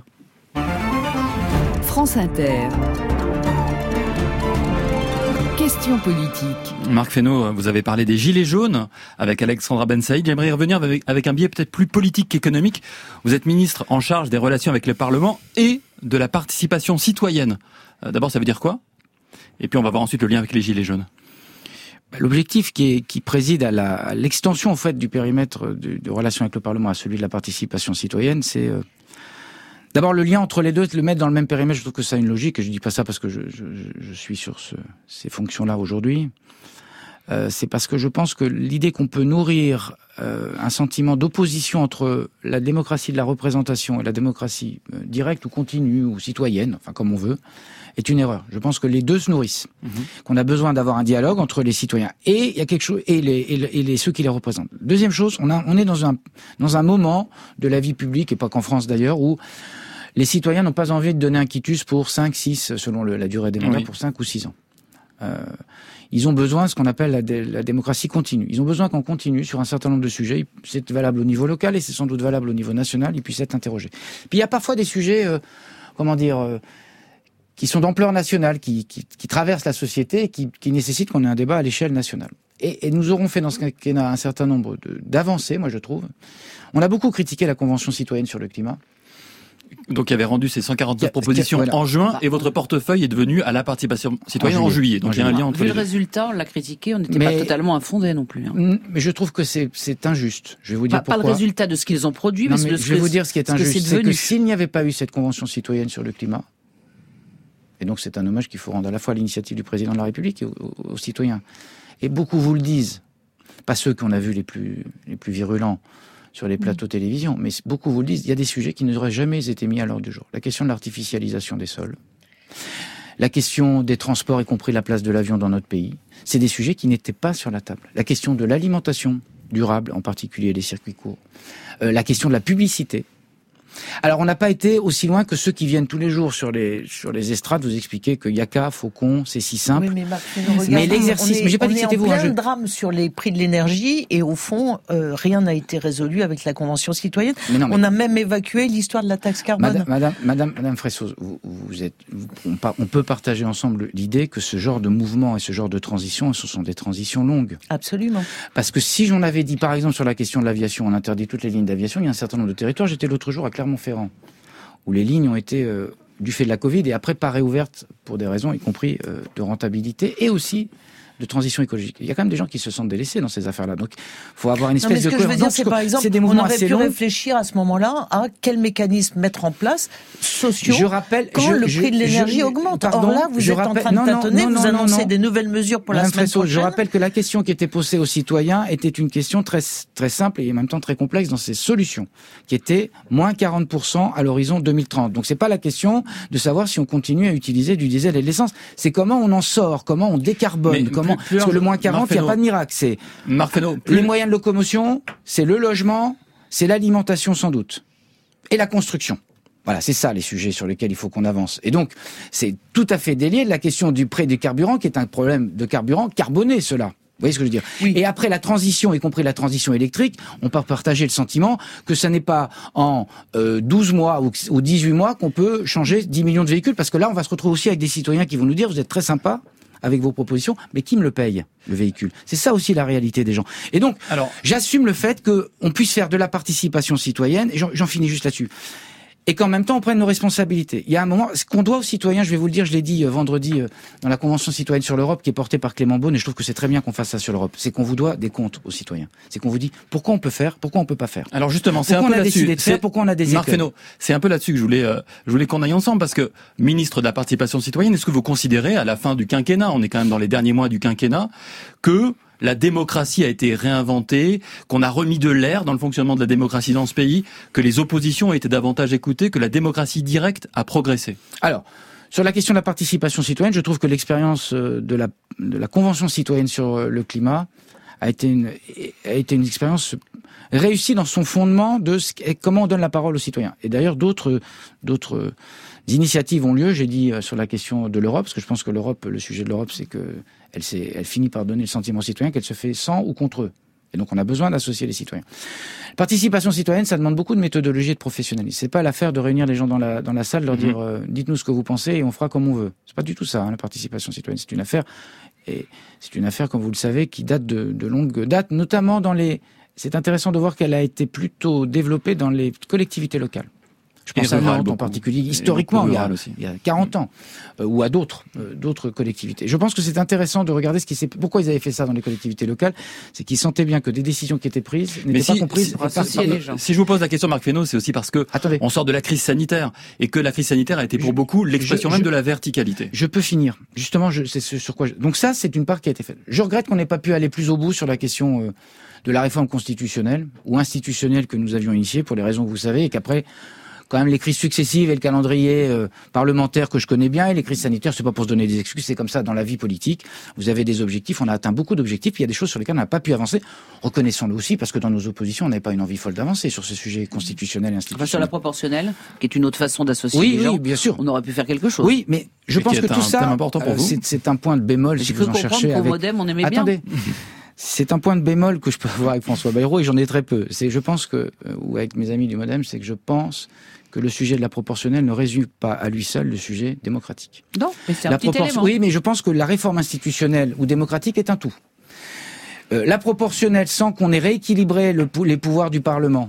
S2: France Inter. Question politique.
S1: Marc Fesneau, vous avez parlé des gilets jaunes avec Alexandra Ben Saïd. J'aimerais y revenir avec, avec un biais peut-être plus politique qu'économique. Vous êtes ministre en charge des relations avec le Parlement et de la participation citoyenne. Euh, d'abord, ça veut dire quoi? Et puis on va voir ensuite le lien avec les gilets jaunes.
S3: L'objectif qui, est, qui préside à, la, à l'extension en fait du périmètre de, de relation avec le Parlement à celui de la participation citoyenne, c'est euh, d'abord le lien entre les deux, le mettre dans le même périmètre. Je trouve que ça a une logique. Et je dis pas ça parce que je, je, je suis sur ce, ces fonctions-là aujourd'hui. Euh, c'est parce que je pense que l'idée qu'on peut nourrir euh, un sentiment d'opposition entre la démocratie de la représentation et la démocratie euh, directe ou continue ou citoyenne, enfin comme on veut, est une erreur. Je pense que les deux se nourrissent, mmh. qu'on a besoin d'avoir un dialogue entre les citoyens et il y a quelque chose et les, et les, et les ceux qui les représentent. Deuxième chose, on a on est dans un dans un moment de la vie publique et pas qu'en France d'ailleurs où les citoyens n'ont pas envie de donner un quitus pour cinq, six selon le, la durée des mandats oui. pour cinq ou six ans. Euh, ils ont besoin de ce qu'on appelle la, dé, la démocratie continue. Ils ont besoin qu'on continue sur un certain nombre de sujets. C'est valable au niveau local et c'est sans doute valable au niveau national. Ils puissent être interrogés. Puis il y a parfois des sujets, euh, comment dire, euh, qui sont d'ampleur nationale, qui, qui, qui traversent la société et qui, qui nécessitent qu'on ait un débat à l'échelle nationale. Et, et nous aurons fait dans ce quinquennat un certain nombre de, d'avancées, moi je trouve. On a beaucoup critiqué la Convention citoyenne sur le climat.
S1: Donc, il avait rendu ses cent quarante-neuf propositions voilà. en juin, et votre portefeuille est devenu à la participation citoyenne en juillet. En juillet. Donc, en il y a un lien entre
S7: Vu
S1: les
S7: le
S1: deux.
S7: résultat, on l'a critiqué, on n'était
S3: mais,
S7: pas totalement infondé non plus. Hein.
S3: Mais je trouve que c'est, c'est injuste. Je vais vous dire
S7: pas,
S3: pourquoi.
S7: Pas le résultat de ce qu'ils ont produit,
S3: non,
S7: mais,
S3: mais
S7: de
S3: je
S7: ce
S3: vais
S7: que,
S3: vous dire ce qui est injuste.
S7: Que
S3: c'est, c'est que s'il n'y avait pas eu cette Convention citoyenne sur le climat, et donc c'est un hommage qu'il faut rendre à la fois à l'initiative du président de la République et aux, aux, aux citoyens. Et beaucoup vous le disent, pas ceux qu'on a vus les plus, les plus virulents sur les plateaux mmh. télévision, mais beaucoup vous le disent, il y a des sujets qui n'auraient jamais été mis à l'ordre du jour. La question de l'artificialisation des sols, la question des transports, y compris la place de l'avion dans notre pays, c'est des sujets qui n'étaient pas sur la table. La question de l'alimentation durable, en particulier les circuits courts, euh, la question de la publicité, Alors, on n'a pas été aussi loin que ceux qui viennent tous les jours sur les sur les estrades vous expliquer que Yaka, Faucon, c'est si simple.
S4: Oui, mais, Marc, regarde,
S3: mais l'exercice, mais j'ai pas dit que c'était vous.
S4: On est en plein
S3: hein, je...
S4: drame sur les prix de l'énergie et au fond, euh, rien n'a été résolu avec la Convention citoyenne. Mais non, mais... On a même évacué l'histoire de la taxe carbone.
S3: Madame, Madame, Madame, Madame Fressoz, vous, vous êtes, vous, on, par, on peut partager ensemble l'idée que ce genre de mouvement et ce genre de transition, ce sont des transitions longues.
S4: Absolument.
S3: Parce que si j'en avais dit, par exemple, sur la question de l'aviation, on interdit toutes les lignes d'aviation, il y a un certain nombre de territoires. J'étais l'autre jour à Clermont-Ferrand, où les lignes ont été, euh, du fait de la Covid, et après pas réouvertes pour des raisons, y compris euh, de rentabilité, et aussi de transition écologique. Il y a quand même des gens qui se sentent délaissés dans ces affaires-là. Donc, il faut avoir une espèce
S4: non, mais ce
S3: de
S4: que je veux dire, c'est par exemple,
S3: des
S4: on aurait pu
S3: longs.
S4: réfléchir à ce moment-là à quel mécanisme mettre en place sociaux
S3: je rappelle,
S4: quand
S3: je,
S4: le
S3: je,
S4: prix de l'énergie
S3: je,
S4: augmente.
S3: Pardon,
S4: Or là, vous êtes
S3: rappelle,
S4: en train de tâtonner,
S3: non, non,
S4: vous
S3: non,
S4: annoncez
S3: non,
S4: des nouvelles mesures pour
S3: Madame
S4: la semaine
S3: Fressoz,
S4: prochaine.
S3: je rappelle que la question qui était posée aux citoyens était une question très, très simple et en même temps très complexe dans ses solutions, qui était moins quarante pour cent à l'horizon deux mille trente. Donc c'est pas la question de savoir si on continue à utiliser du diesel et de l'essence, c'est comment on en sort, comment on décarbone,
S1: Mais
S3: comment,
S1: plus, plus
S3: parce que le moins quarante, il n'y a pas de miracle. C'est
S1: Marc Fesneau, plus...
S3: les moyens de locomotion, c'est le logement, c'est l'alimentation sans doute, et la construction. Voilà, c'est ça les sujets sur lesquels il faut qu'on avance. Et donc, c'est tout à fait délié de la question du prix des carburants, qui est un problème de carburant carboné, cela. Vous voyez ce que je veux dire?
S4: Oui.
S3: Et après la transition, y compris la transition électrique, on peut partager le sentiment que ça n'est pas en euh, douze mois ou, ou dix-huit mois qu'on peut changer dix millions de véhicules, parce que là, on va se retrouver aussi avec des citoyens qui vont nous dire, vous êtes très sympa avec vos propositions, mais qui me le paye, le véhicule? C'est ça aussi la réalité des gens. Et donc, alors, j'assume le fait qu'on puisse faire de la participation citoyenne, et j'en, j'en finis juste là-dessus, et qu'en même temps on prenne nos responsabilités. Il y a un moment, ce qu'on doit aux citoyens, je vais vous le dire, je l'ai dit euh, vendredi euh, dans la Convention citoyenne sur l'Europe qui est portée par Clément Beaune, et je trouve que c'est très bien qu'on fasse ça sur l'Europe, c'est qu'on vous doit des comptes aux citoyens. C'est qu'on vous dit pourquoi on peut faire, pourquoi on peut pas faire.
S1: Alors justement, c'est
S3: pourquoi
S1: un peu
S3: on a
S1: là-dessus.
S3: décidé de faire, pourquoi on a des
S1: Marc Fesneau, c'est un peu là-dessus que je voulais, euh, je voulais qu'on aille ensemble, parce que ministre de la participation citoyenne, est-ce que vous considérez à la fin du quinquennat, on est quand même dans les derniers mois du quinquennat, que la démocratie a été réinventée, qu'on a remis de l'air dans le fonctionnement de la démocratie dans ce pays, que les oppositions ont été davantage écoutées, que la démocratie directe a progressé?
S3: Alors, sur la question de la participation citoyenne, je trouve que l'expérience de la, de la Convention citoyenne sur le climat a été une, a été une expérience réussie dans son fondement de ce, comment on donne la parole aux citoyens. Et d'ailleurs, d'autres, d'autres initiatives ont lieu. J'ai dit sur la question de l'Europe, parce que je pense que l'Europe, le sujet de l'Europe, c'est que elle, elle finit par donner le sentiment aux citoyens qu'elle se fait sans ou contre eux. Et donc, on a besoin d'associer les citoyens. Participation citoyenne, ça demande beaucoup de méthodologie et de professionnalisme. C'est pas l'affaire de réunir les gens dans la, dans la salle, leur mmh. dire, euh, dites-nous ce que vous pensez et on fera comme on veut. C'est pas du tout ça, hein, la participation citoyenne. C'est une affaire, et c'est une affaire, comme vous le savez, qui date de, de longue date, notamment dans les, c'est intéressant de voir qu'elle a été plutôt développée dans les collectivités locales. Je pense à Nantes en particulier, historiquement, il y, a, il y a quarante ans, euh, ou à d'autres, euh, d'autres collectivités. Je pense que c'est intéressant de regarder ce qui s'est, pourquoi ils avaient fait ça dans les collectivités locales, c'est qu'ils sentaient bien que des décisions qui étaient prises n'étaient si, pas comprises
S1: si,
S3: par
S1: si, les gens. Si je vous pose la question, Marc Fesneau, c'est aussi parce que Attendez. on sort de la crise sanitaire, et que la crise sanitaire a été pour je, beaucoup l'expression je, même je, de la verticalité.
S3: Je peux finir. Justement, je, c'est ce sur quoi. Je, donc ça, c'est une part qui a été faite. Je regrette qu'on n'ait pas pu aller plus au bout sur la question euh, de la réforme constitutionnelle ou institutionnelle que nous avions initiée pour les raisons que vous savez, et qu'après, quand même les crises successives et le calendrier euh, parlementaire que je connais bien, et les crises sanitaires, c'est pas pour se donner des excuses, c'est comme ça dans la vie politique. Vous avez des objectifs, on a atteint beaucoup d'objectifs, puis il y a des choses sur lesquelles on n'a pas pu avancer. Reconnaissons-le aussi, parce que dans nos oppositions, on n'avait pas une envie folle d'avancer sur ces sujets constitutionnels et institutionnels.
S7: Enfin, sur la proportionnelle, qui est une autre façon d'associer
S3: oui,
S7: les
S3: oui,
S7: gens,
S3: bien sûr.
S7: On aurait pu faire quelque chose.
S3: Oui, mais je
S1: mais
S3: pense que tout ça,
S1: euh,
S3: c'est, c'est un point de bémol
S7: mais
S3: si vous en cherchez.
S7: Pour
S3: avec...
S7: Modem, on aimait
S3: Attendez.
S7: bien.
S3: C'est un point de bémol que je peux avoir avec François Bayrou, et j'en ai très peu. C'est, je pense que, euh, ou avec mes amis du Modem, c'est que je pense que le sujet de la proportionnelle ne résume pas à lui seul le sujet démocratique.
S7: Non, mais c'est un
S3: la
S7: petit
S3: propor-
S7: élément.
S3: Oui, mais je pense que la réforme institutionnelle ou démocratique est un tout. Euh, la proportionnelle, sans qu'on ait rééquilibré le, les pouvoirs du Parlement,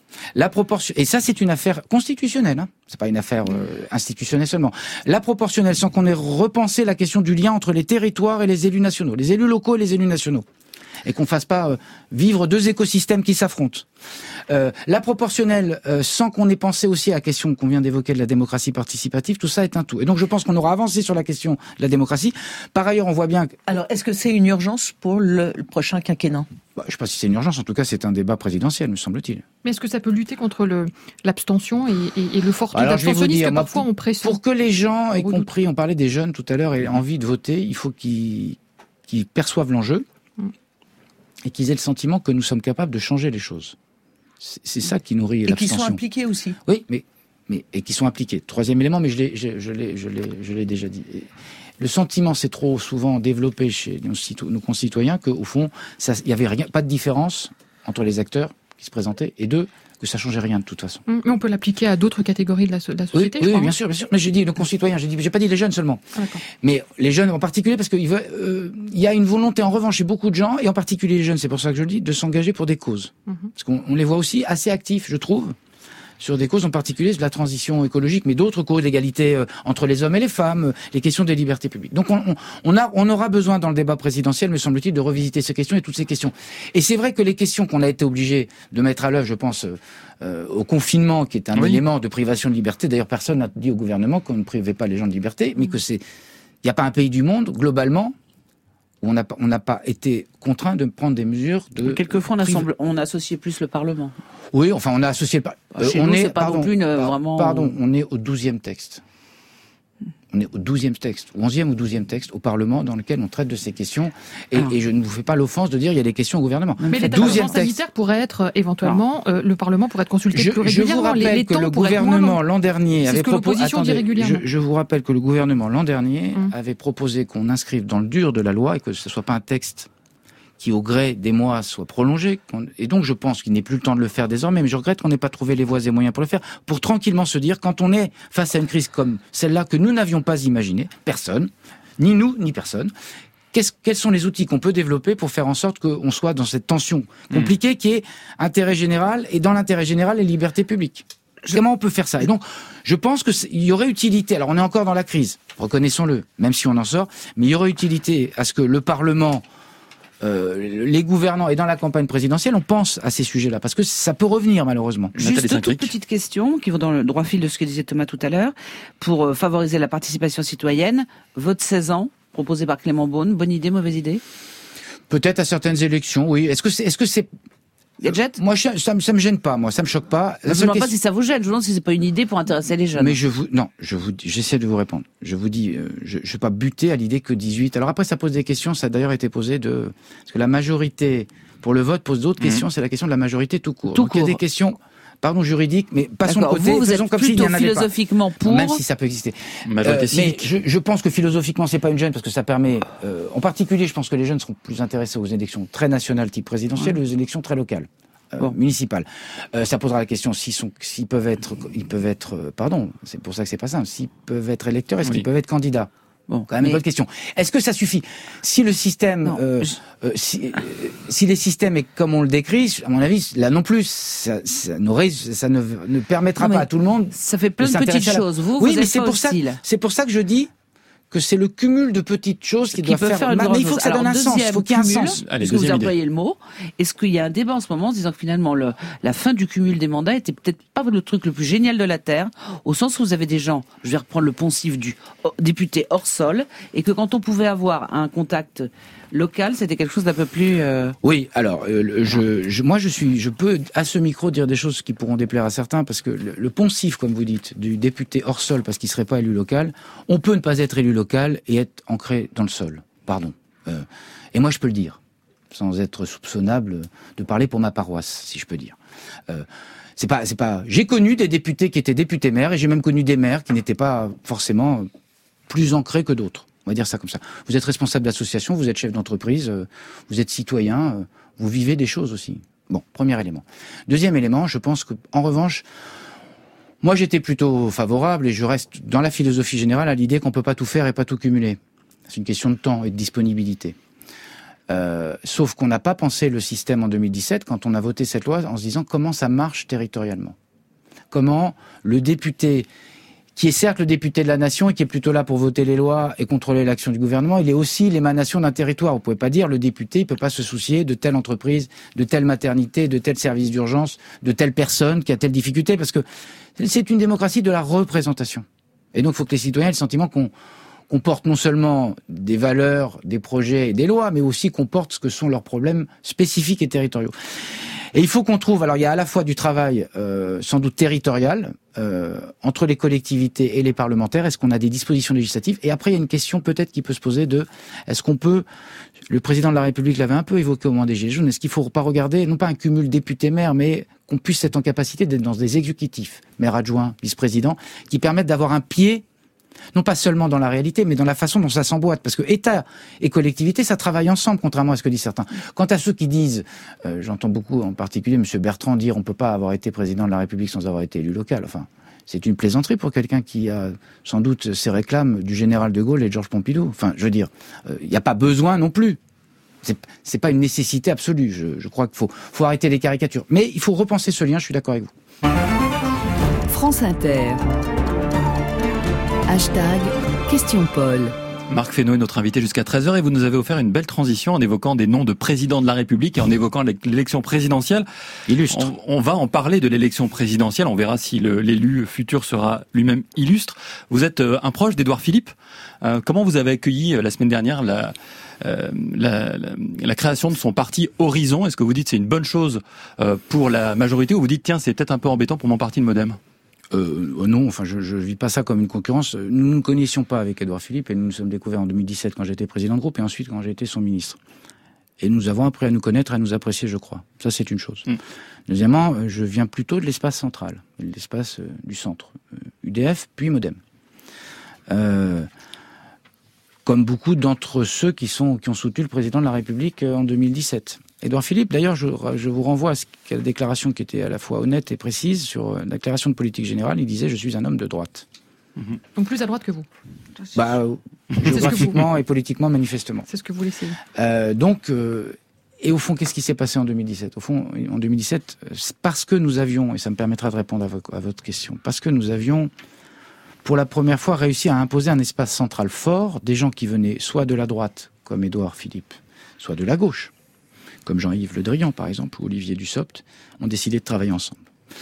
S3: la proportion, et ça c'est une affaire constitutionnelle, hein. C'est pas une affaire euh, institutionnelle seulement. La proportionnelle, sans qu'on ait repensé la question du lien entre les territoires et les élus nationaux, les élus locaux et les élus nationaux, et qu'on fasse pas euh, vivre deux écosystèmes qui s'affrontent. Euh, la proportionnelle, euh, sans qu'on ait pensé aussi à la question qu'on vient d'évoquer de la démocratie participative, tout ça est un tout. Et donc je pense qu'on aura avancé sur la question de la démocratie. Par ailleurs, on voit bien que...
S4: Alors, est-ce que c'est une urgence pour le, le prochain quinquennat ?
S3: Bah, je ne sais pas si c'est une urgence, en tout cas c'est un débat présidentiel, me semble-t-il.
S5: Mais est-ce que ça peut lutter contre le, l'abstention et, et, et le fort taux
S3: Alors,
S5: d'abstentionnisme que
S3: moi,
S5: parfois
S3: pour,
S5: on pressent ?
S3: Pour que les gens aient compris, on parlait des jeunes tout à l'heure, aient envie de voter, il faut qu'ils, qu'ils perçoivent l'enjeu. Et qu'ils aient le sentiment que nous sommes capables de changer les choses. C'est, c'est ça qui nourrit
S4: et
S3: l'abstention.
S4: Et qui sont impliqués aussi.
S3: Oui, mais, mais et qui sont impliqués. Troisième élément, mais je l'ai, je, je l'ai, je l'ai, je l'ai déjà dit. Le sentiment s'est trop souvent développé chez nos, nos concitoyens qu'au fond, il n'y avait rien, pas de différence entre les acteurs qui se présentaient, et deux, que ça changeait rien de toute façon.
S5: Mais on peut l'appliquer à d'autres catégories de la, de la société.
S3: Oui,
S5: je
S3: oui
S5: crois,
S3: bien
S5: hein.
S3: sûr, bien sûr. Mais j'ai dit nos concitoyens, j'ai dit, j'ai pas dit les jeunes seulement.
S5: Ah,
S3: mais les jeunes en particulier, parce qu'il euh, y a une volonté en revanche chez beaucoup de gens, et en particulier les jeunes, c'est pour ça que je le dis, de s'engager pour des causes. Mm-hmm. Parce qu'on on les voit aussi assez actifs, je trouve, sur des causes en particulier de la transition écologique, mais d'autres causes, l'égalité euh, entre les hommes et les femmes, euh, les questions des libertés publiques. Donc on, on, on, a, on aura besoin dans le débat présidentiel, me semble-t-il, de revisiter ces questions et toutes ces questions. Et c'est vrai que les questions qu'on a été obligé de mettre à l'œuvre, je pense, euh, euh, au confinement, qui est un oui. élément de privation de liberté. D'ailleurs, personne n'a dit au gouvernement qu'on ne privait pas les gens de liberté, mais que c'est, il n'y a pas un pays du monde, globalement, où on n'a on n'a pas été contraint de prendre des mesures de...
S7: Quelquefois, on, assemble, on associait plus le Parlement.
S3: Oui, enfin, on a associé... Euh,
S7: Chez
S3: on
S7: nous,
S3: est,
S7: c'est pas
S3: pardon,
S7: non plus une, vraiment...
S3: Pardon, on est au douzième texte. On est au douzième texte, au onzième ou douzième texte au Parlement dans lequel on traite de ces questions. Et, ah. et je ne vous fais pas l'offense de dire il y a des questions au gouvernement.
S5: Mais l'état d'urgence sanitaire pourrait être, euh, éventuellement, euh, le Parlement pourrait être consulté
S3: je,
S5: plus régulièrement.
S3: Je vous rappelle
S5: les, les
S3: que le gouvernement l'an dernier avait proposé... Je, je vous rappelle que le gouvernement l'an dernier hum. avait proposé qu'on inscrive dans le dur de la loi et que ce ne soit pas un texte qui, au gré des mois, soit prolongé. Et donc, je pense qu'il n'est plus le temps de le faire désormais, mais je regrette qu'on n'ait pas trouvé les voies et moyens pour le faire, pour tranquillement se dire, quand on est face à une crise comme celle-là que nous n'avions pas imaginée, personne, ni nous, ni personne, qu'est-ce, quels sont les outils qu'on peut développer pour faire en sorte qu'on soit dans cette tension compliquée qui est intérêt général, et dans l'intérêt général, les libertés publiques. Comment on peut faire ça? Et donc, je pense qu'il y aurait utilité, alors on est encore dans la crise, reconnaissons-le, même si on en sort, mais il y aurait utilité à ce que le Parlement, Euh, les gouvernants et dans la campagne présidentielle, on pense à ces sujets-là, parce que ça peut revenir malheureusement.
S7: Juste deux toutes petites questions qui vont dans le droit fil de ce que disait Thomas tout à l'heure. Pour euh, favoriser la participation citoyenne, vote seize ans, proposé par Clément Beaune, bonne idée, mauvaise idée?
S3: Peut-être à certaines élections, oui. Est-ce que c'est, est-ce que c'est
S7: Gadget?
S3: Moi, ça, ça, ça me gêne pas, moi, ça me choque pas.
S7: Je ne demande pas si ça vous gêne, je vous demande si c'est pas une idée pour intéresser les jeunes.
S3: Mais je vous, non, je vous, j'essaie de vous répondre. Je vous dis, euh, je, je vais pas buter à l'idée que dix-huit. Alors après, ça pose des questions, ça a d'ailleurs été posé de, parce que la majorité, pour le vote, pose d'autres mmh. questions, c'est la question de la majorité tout court.
S7: Tout
S3: Donc,
S7: court.
S3: Il y a des questions, pardon, juridiques, mais passons de côté.
S7: Vous, vous êtes
S3: comme
S7: plutôt
S3: s'il n'y en avait
S7: philosophiquement
S3: pas.
S7: pour.
S3: Même si ça peut exister.
S1: Majorité
S3: euh,
S1: civique.
S3: Mais je, je pense que philosophiquement, c'est pas une gêne, parce que ça permet, euh, en particulier, je pense que les jeunes seront plus intéressés aux élections très nationales, type présidentielle, mmh. aux élections très locales. Euh, bon. Municipal. Euh, ça posera la question s'ils sont, s'ils peuvent être, ils peuvent être, euh, pardon, c'est pour ça que c'est pas simple. S'ils peuvent être électeurs, est-ce oui. qu'ils peuvent être candidats? Bon, quand même mais... une bonne question. Est-ce que ça suffit? Si le système, euh, je... euh, si, euh, si les systèmes est comme on le décrit, à mon avis, là non plus, ça, ça, n'aurait, ça ne, ne permettra non, pas à tout le monde.
S7: Ça fait plein de, de petites choses. Vous,
S3: oui,
S7: vous
S3: mais
S7: êtes
S3: c'est pour ça, c'est pour ça que je dis que c'est le cumul de petites choses qui, qui doit faire, faire une mais il faut que ça
S7: Alors,
S3: donne un sens, il faut qu'il y ait un sens.
S7: Allez, est-ce que vous employez le mot? Est-ce qu'il y a un débat en ce moment en disant que finalement le, la fin du cumul des mandats était peut-être pas le truc le plus génial de la Terre, au sens où vous avez des gens, je vais reprendre le poncif du oh, député hors sol, et que quand on pouvait avoir un contact local, c'était quelque chose d'un peu plus... Euh...
S3: Oui, alors, euh, je, je, moi je suis, je peux à ce micro dire des choses qui pourront déplaire à certains, parce que le, le poncif, comme vous dites, du député hors sol, parce qu'il serait pas élu local, on peut ne pas être élu local et être ancré dans le sol, pardon. Euh, et moi je peux le dire, sans être soupçonnable de parler pour ma paroisse, si je peux dire. Euh, c'est pas, c'est pas... J'ai connu des députés qui étaient députés maires, et j'ai même connu des maires qui n'étaient pas forcément plus ancrés que d'autres. On va dire ça comme ça. Vous êtes responsable d'association, vous êtes chef d'entreprise, euh, vous êtes citoyen, euh, vous vivez des choses aussi. Bon, premier élément. Deuxième élément, je pense que, en revanche, moi j'étais plutôt favorable, et je reste dans la philosophie générale à l'idée qu'on peut pas tout faire et pas tout cumuler. C'est une question de temps et de disponibilité. Euh, sauf qu'on n'a pas pensé le système en deux mille dix-sept quand on a voté cette loi en se disant comment ça marche territorialement. Comment le député, qui est certes le député de la nation et qui est plutôt là pour voter les lois et contrôler l'action du gouvernement, il est aussi l'émanation d'un territoire. Vous pouvez pas dire le député, il peut pas se soucier de telle entreprise, de telle maternité, de tel service d'urgence, de telle personne qui a telle difficulté, parce que c'est une démocratie de la représentation. Et donc il faut que les citoyens aient le sentiment qu'on qu'on porte non seulement des valeurs, des projets et des lois, mais aussi qu'on porte ce que sont leurs problèmes spécifiques et territoriaux. Et il faut qu'on trouve, alors il y a à la fois du travail euh, sans doute territorial, euh, entre les collectivités et les parlementaires, est-ce qu'on a des dispositions législatives? Et après il y a une question peut-être qui peut se poser de, est-ce qu'on peut, le président de la République l'avait un peu évoqué au moment des Gilets jaunes, est-ce qu'il faut pas regarder, non pas un cumul député-maire, mais qu'on puisse être en capacité d'être dans des exécutifs, maire adjoint, vice-président, qui permettent d'avoir un pied, non pas seulement dans la réalité, mais dans la façon dont ça s'emboîte. Parce que État et collectivité, ça travaille ensemble, contrairement à ce que disent certains. Quant à ceux qui disent, euh, j'entends beaucoup, en particulier M. Bertrand, dire on peut pas avoir été président de la République sans avoir été élu local. Enfin, c'est une plaisanterie pour quelqu'un qui a sans doute ses réclames du général de Gaulle et de Georges Pompidou. Enfin, je veux dire, il euh, n'y a pas besoin non plus. C'est, c'est pas une nécessité absolue. Je, je crois qu'il faut, faut arrêter les caricatures. Mais il faut repenser ce lien, je suis d'accord avec vous.
S2: France Inter. Hashtag Question Paul.
S1: Marc Fesneau est notre invité jusqu'à treize heures et vous nous avez offert une belle transition en évoquant des noms de présidents de la République et en évoquant l'élection présidentielle.
S3: Illustre.
S1: On, on va en parler de l'élection présidentielle, on verra si le, l'élu futur sera lui-même illustre. Vous êtes euh, un proche d'Édouard Philippe. Euh, comment vous avez accueilli euh, la semaine dernière la, euh, la, la, la création de son parti Horizon? Est-ce que vous dites c'est une bonne chose euh, pour la majorité ou vous dites tiens c'est peut-être un peu embêtant pour mon parti, le Modem?
S3: Euh, non, enfin, je, je vis pas ça comme une concurrence. Nous ne nous connaissions pas avec Édouard Philippe et nous nous sommes découverts en deux mille dix-sept quand j'étais président de groupe et ensuite quand j'ai été son ministre. Et nous avons appris à nous connaître, à nous apprécier, je crois. Ça, c'est une chose. Mmh. Deuxièmement, je viens plutôt de l'espace central, de l'espace euh, du centre. Euh, U D F, puis Modem. Euh, comme beaucoup d'entre ceux qui sont, qui ont soutenu le président de la République euh, en deux mille dix-sept. Édouard Philippe, d'ailleurs, je, je vous renvoie à, ce, à la déclaration qui était à la fois honnête et précise sur la déclaration de politique générale. Il disait « Je suis un homme de droite
S5: mmh. ». Donc plus à droite que vous.
S3: Bah, géographiquement et politiquement, manifestement.
S5: C'est ce que vous laissez.
S3: Euh, donc, euh, et au fond, qu'est-ce qui s'est passé en deux mille dix-sept? Au fond, en deux mille dix-sept, parce que nous avions, et ça me permettra de répondre à, vo- à votre question, parce que nous avions, pour la première fois, réussi à imposer un espace central fort, des gens qui venaient soit de la droite, comme Édouard Philippe, soit de la gauche, comme Jean-Yves Le Drian, par exemple, ou Olivier Dussopt, ont décidé de travailler ensemble.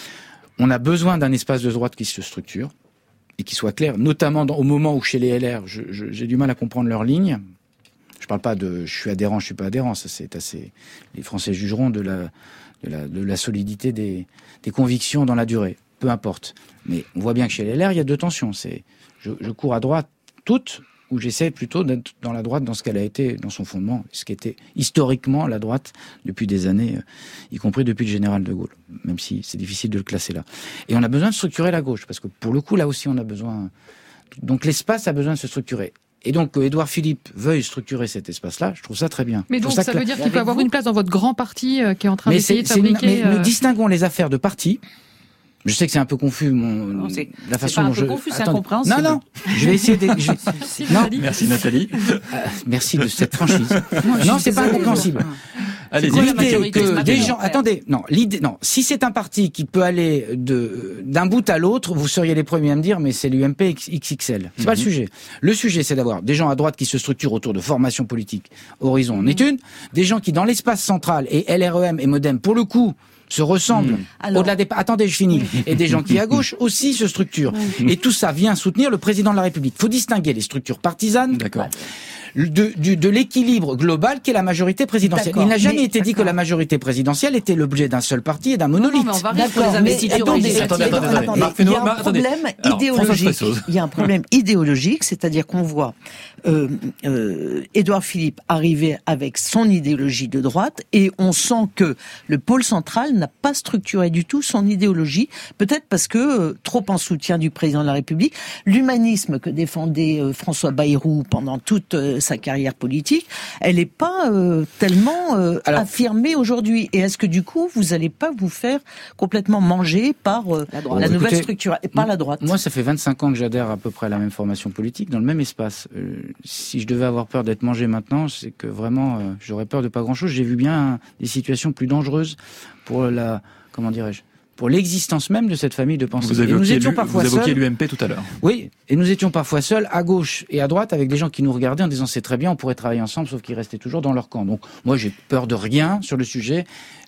S3: On a besoin d'un espace de droite qui se structure et qui soit clair, notamment dans, au moment où chez les L R, je, je, j'ai du mal à comprendre leur ligne. Je parle pas de je suis adhérent, je suis pas adhérent, ça c'est assez... Les Français jugeront de la, de la, de la solidité des, des convictions dans la durée, peu importe. Mais on voit bien que chez les L R, il y a deux tensions. C'est je, je cours à droite toute, où j'essaie plutôt d'être dans la droite dans ce qu'elle a été, dans son fondement, ce qui était historiquement la droite depuis des années, euh, y compris depuis le général de Gaulle, même si c'est difficile de le classer là. Et on a besoin de structurer la gauche, parce que pour le coup, là aussi, on a besoin... Donc l'espace a besoin de se structurer. Et donc que Édouard Philippe veuille structurer cet espace-là, je trouve ça très bien.
S5: Mais donc ça,
S3: ça
S5: veut
S3: que...
S5: dire qu'il peut avoir une place dans votre grand parti euh, qui est en train
S3: mais
S5: d'essayer de
S3: c'est,
S5: fabriquer...
S3: C'est une... Mais
S5: euh...
S3: nous distinguons les affaires de parti. Je sais que c'est un peu confus, mon,
S7: non, c'est,
S3: la façon
S7: c'est pas
S3: dont
S7: un peu
S3: je...
S7: confus, c'est
S3: Attendez.
S7: incompréhensible.
S3: Non, non, je vais essayer de... Je...
S5: Merci,
S3: non.
S5: Nathalie.
S1: Merci Nathalie.
S3: Euh, merci de cette franchise. Non, non c'est pas incompréhensible.
S1: Allez,
S3: l'idée que des gens, attendez, non, l'idée, non, si c'est un parti qui peut aller de, d'un bout à l'autre, vous seriez les premiers à me dire, mais c'est l'U M P X X L. C'est mm-hmm. pas le sujet. Le sujet, c'est d'avoir des gens à droite qui se structurent autour de formations politiques. Horizon en est une. Des gens qui, dans l'espace central, et L R E M et Modem, pour le coup, se ressemblent. Mmh. Alors... Au-delà des... Attendez, je finis. Et des gens qui, à gauche, aussi se structurent. Mmh. Et tout ça vient soutenir le président de la République. Il faut distinguer les structures partisanes. D'accord. De, du, de l'équilibre global qu'est la majorité présidentielle. D'accord, il n'a jamais été dit que la majorité présidentielle était l'objet d'un seul parti et d'un monolithe.
S5: Non, non, mais on va d'accord, les investitures.
S4: Attendez, attendez, attendez, attendez, attendez. Il y a un problème Alors, idéologique. Il y a un problème idéologique, c'est-à-dire qu'on voit euh, euh, Édouard Philippe arriver avec son idéologie de droite et on sent que le pôle central n'a pas structuré du tout son idéologie, peut-être parce que euh, trop en soutien du président de la République, l'humanisme que défendait euh, François Bayrou pendant toute euh, sa carrière politique, elle n'est pas euh, tellement euh, Alors, affirmée aujourd'hui. Et est-ce que du coup, vous n'allez pas vous faire complètement manger par euh, la, droite. la nouvelle Écoutez, structure et par la droite?
S3: Moi, ça fait vingt-cinq ans que j'adhère à peu près à la même formation politique, dans le même espace. Euh, si je devais avoir peur d'être mangé maintenant, c'est que vraiment, euh, j'aurais peur de pas grand-chose. J'ai vu bien hein, des situations plus dangereuses pour la, comment dirais-je, pour l'existence même de cette famille de pensée.
S1: Vous évoquiez, nous étions parfois vous évoquiez l'U M P tout à l'heure.
S3: Oui, et nous étions parfois seuls, à gauche et à droite, avec des gens qui nous regardaient en disant c'est très bien, on pourrait travailler ensemble, sauf qu'ils restaient toujours dans leur camp. Donc moi j'ai peur de rien sur le sujet.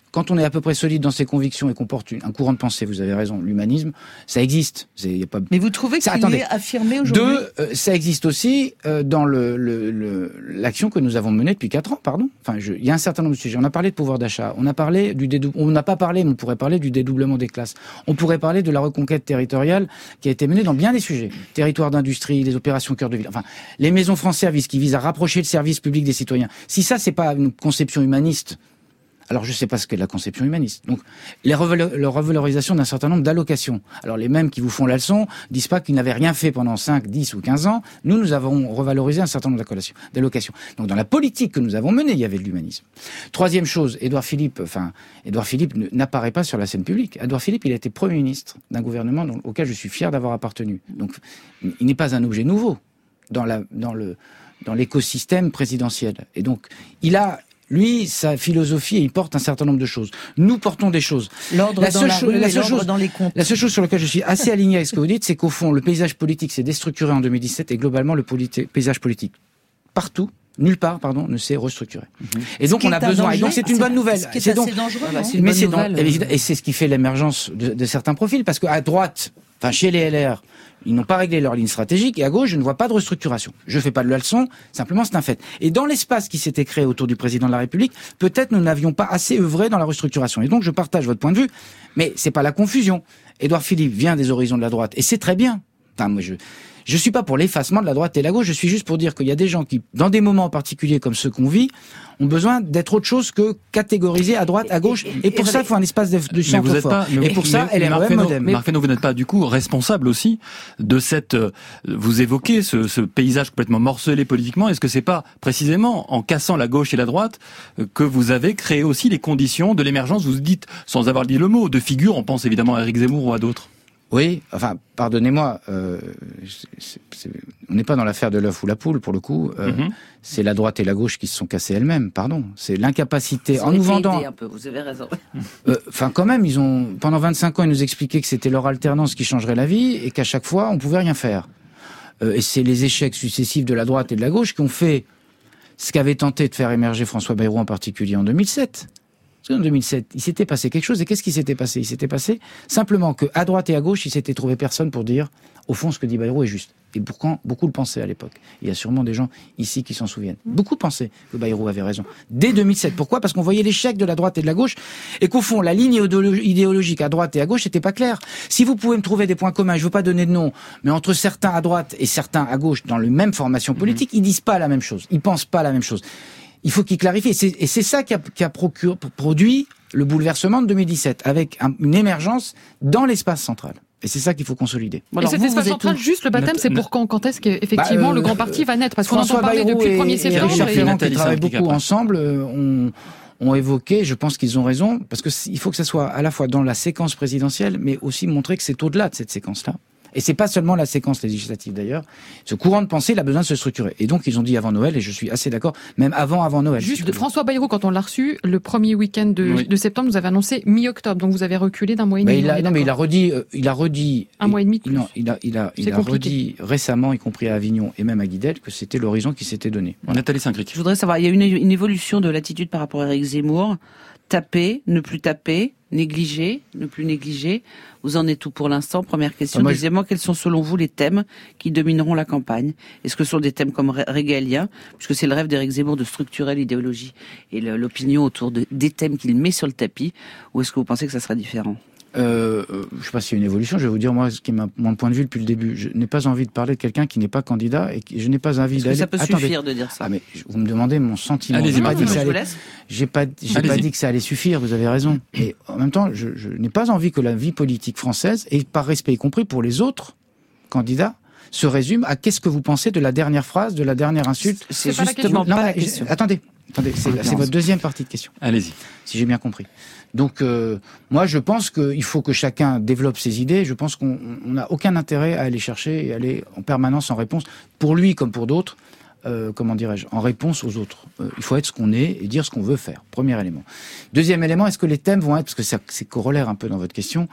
S3: quand on est à peu près solide dans ses convictions et qu'on porte une, un courant de pensée, vous avez raison, l'humanisme, ça existe. C'est, y a pas...
S4: Mais vous trouvez
S3: ça,
S4: qu'il
S3: attendez.
S4: est affirmé aujourd'hui?
S3: Deux, euh, ça existe aussi euh, dans le, le, le, l'action que nous avons menée depuis quatre ans, pardon. Enfin, je, il y a un certain nombre de sujets. On a parlé de pouvoir d'achat, on a parlé du dédou... on n'a pas parlé, mais on pourrait parler du dédoublement des classes. On pourrait parler de la reconquête territoriale qui a été menée dans bien des sujets. Territoire d'industrie, les opérations cœur de ville, enfin, les maisons France Service qui visent à rapprocher le service public des citoyens. Si ça, c'est pas une conception humaniste, alors je ne sais pas ce qu'est la conception humaniste. Donc, les revalor- la revalorisation d'un certain nombre d'allocations. Alors les mêmes qui vous font la leçon disent pas qu'ils n'avaient rien fait pendant cinq, dix ou quinze ans. Nous, nous avons revalorisé un certain nombre d'allocations. Donc dans la politique que nous avons menée, il y avait de l'humanisme. Troisième chose, Édouard Philippe, enfin, Édouard Philippe n'apparaît pas sur la scène publique. Édouard Philippe, il a été Premier ministre d'un gouvernement dont, auquel je suis fier d'avoir appartenu. Donc, il n'est pas un objet nouveau dans la, dans le, dans l'écosystème présidentiel. Et donc, il a Lui, sa philosophie, il porte un certain nombre de choses. Nous portons des choses.
S4: L'ordre
S3: la
S4: dans
S3: seule
S4: la
S3: chose,
S4: rue
S3: la
S4: et
S3: seule
S4: l'ordre
S3: chose,
S4: dans les comptes.
S3: La seule chose sur laquelle je suis assez aligné avec ce que vous dites, c'est qu'au fond, le paysage politique s'est déstructuré en deux mille dix-sept et globalement, le politi- paysage politique, partout, nulle part, pardon, ne s'est restructuré. Mmh. Et donc, on a besoin. Et donc, c'est une bonne nouvelle.
S4: Ce qui est
S3: c'est
S4: assez
S3: donc,
S4: dangereux.
S3: voilà,
S4: non
S3: c'est mais c'est dans, et c'est ce qui fait l'émergence de, de certains profils, parce qu'à droite, enfin, chez les L R, ils n'ont pas réglé leur ligne stratégique, et à gauche, je ne vois pas de restructuration. Je fais pas de leçon, simplement c'est un fait. Et dans l'espace qui s'était créé autour du président de la République, peut-être nous n'avions pas assez œuvré dans la restructuration. Et donc je partage votre point de vue, mais c'est pas la confusion. Édouard Philippe vient des horizons de la droite, et c'est très bien. Enfin, moi je... Je suis pas pour l'effacement de la droite et de la gauche, je suis juste pour dire qu'il y a des gens qui, dans des moments particuliers comme ceux qu'on vit, ont besoin d'être autre chose que catégorisés à droite, à gauche, et, et, et pour et ça, il faut un espace de, de centre fort. Pas, mais, et pour mais, ça, elle est Marc Fesneau,
S1: Marc Fesneau, vous n'êtes pas du coup responsable aussi de cette... Euh, vous évoquez ce, ce paysage complètement morcelé politiquement, est-ce que c'est pas précisément en cassant la gauche et la droite euh, que vous avez créé aussi les conditions de l'émergence, vous dites, sans avoir dit le mot, de figures, on pense évidemment à Éric Zemmour ou à d'autres?
S3: Oui, enfin, pardonnez-moi, euh, c'est, c'est, on n'est pas dans l'affaire de l'œuf ou la poule, pour le coup. Euh, mm-hmm. C'est la droite et la gauche qui se sont cassées elles-mêmes, pardon. C'est l'incapacité, en nous vendant...
S7: Un peu, vous avez raison.
S3: Enfin, euh, quand même, ils ont, pendant vingt-cinq ans, ils nous expliquaient que c'était leur alternance qui changerait la vie et qu'à chaque fois, on pouvait rien faire. Euh, et c'est les échecs successifs de la droite et de la gauche qui ont fait ce qu'avait tenté de faire émerger François Bayrou en particulier en deux mille sept. En deux mille sept, il s'était passé quelque chose. Et qu'est-ce qui s'était passé? Il s'était passé simplement qu'à droite et à gauche, il s'était trouvé personne pour dire, au fond, ce que dit Bayrou est juste. Et pourquant, beaucoup le pensaient à l'époque. Il y a sûrement des gens ici qui s'en souviennent. Beaucoup pensaient que Bayrou avait raison. Dès deux mille sept. Pourquoi? Parce qu'on voyait l'échec de la droite et de la gauche, et qu'au fond, la ligne idéologique à droite et à gauche n'était pas claire. Si vous pouvez me trouver des points communs, je ne veux pas donner de nom, mais entre certains à droite et certains à gauche, dans la même formation politique, mmh. ils disent pas la même chose. Ils pensent pas la même chose. Il faut qu'ils clarifient. Et c'est, et c'est ça qui a, qui a procure, produit le bouleversement de deux mille dix-sept, avec un, une émergence dans l'espace central. Et c'est ça qu'il faut consolider.
S5: Bon, et cet espace central, où... juste le baptême, c'est pour quand, quand est-ce qu'effectivement bah, euh, le grand parti va naître? Parce qu'on entend parler
S3: Bayrou
S5: depuis le premier septembre.
S3: Et Richard Ferrand, qui travaillent beaucoup ensemble, ont, ont évoqué, je pense qu'ils ont raison, parce qu'il faut que ça soit à la fois dans la séquence présidentielle, mais aussi montrer que c'est au-delà de cette séquence-là. Et c'est pas seulement la séquence législative d'ailleurs. Ce courant de pensée, il a besoin de se structurer. Et donc ils ont dit avant Noël, et je suis assez d'accord, même avant avant Noël.
S5: Juste, si François Bayrou, quand on l'a reçu, le premier week-end de, oui. de septembre, vous avez annoncé mi-octobre, donc vous avez reculé d'un mois et demi.
S3: Bah, il a, non, mais il a redit, euh, il a redit.
S5: Un mois et demi. De plus.
S3: Non, il a, il a, il a redit récemment, y compris à Avignon et même à Guidel, que c'était l'horizon qui s'était donné.
S1: Voilà. Nathalie Saint-Cric.
S7: Je voudrais savoir, il y a une, une évolution de l'attitude par rapport à Éric Zemmour. Taper, ne plus taper, négliger, ne plus négliger. Vous en êtes où pour l'instant? Première question. Ah, moi, Deuxièmement, quels sont selon vous les thèmes qui domineront la campagne? Est-ce que ce sont des thèmes comme régalien, puisque c'est le rêve d'Éric Zemmour de structurer l'idéologie et l'opinion autour de, des thèmes qu'il met sur le tapis, ou est-ce que vous pensez que ça sera différent?
S3: Euh, je sais pas s'il y a une évolution. Je vais vous dire moi ce qui est ma, mon point de vue depuis le début. Je n'ai pas envie de parler de quelqu'un qui n'est pas candidat et qui, je n'ai pas envie d'aller.
S7: Ça peut
S3: Attendez.
S7: suffire de dire ça.
S3: Ah mais vous me demandez mon sentiment.
S1: Allez-y,
S3: j'ai pas dit que ça
S7: allait.
S3: J'ai pas, j'ai pas dit que ça allait suffire. Vous avez raison. Et en même temps, je, je n'ai pas envie que la vie politique française, et par respect y compris pour les autres candidats, se résume à qu'est-ce que vous pensez de la dernière phrase, de la dernière insulte.
S7: C'est, c'est justement pas, pas la question.
S3: Attendez. Attendez, c'est, c'est votre deuxième partie de question.
S1: Allez-y.
S3: Si j'ai bien compris. Donc, euh, moi, je pense qu'il faut que chacun développe ses idées. Je pense qu'on n'a aucun intérêt à aller chercher et aller en permanence en réponse, pour lui comme pour d'autres, euh, comment dirais-je, en réponse aux autres. Euh, il faut être ce qu'on est et dire ce qu'on veut faire. Premier élément. Deuxième élément, est-ce que les thèmes vont être, parce que ça, c'est corollaire un peu dans votre question,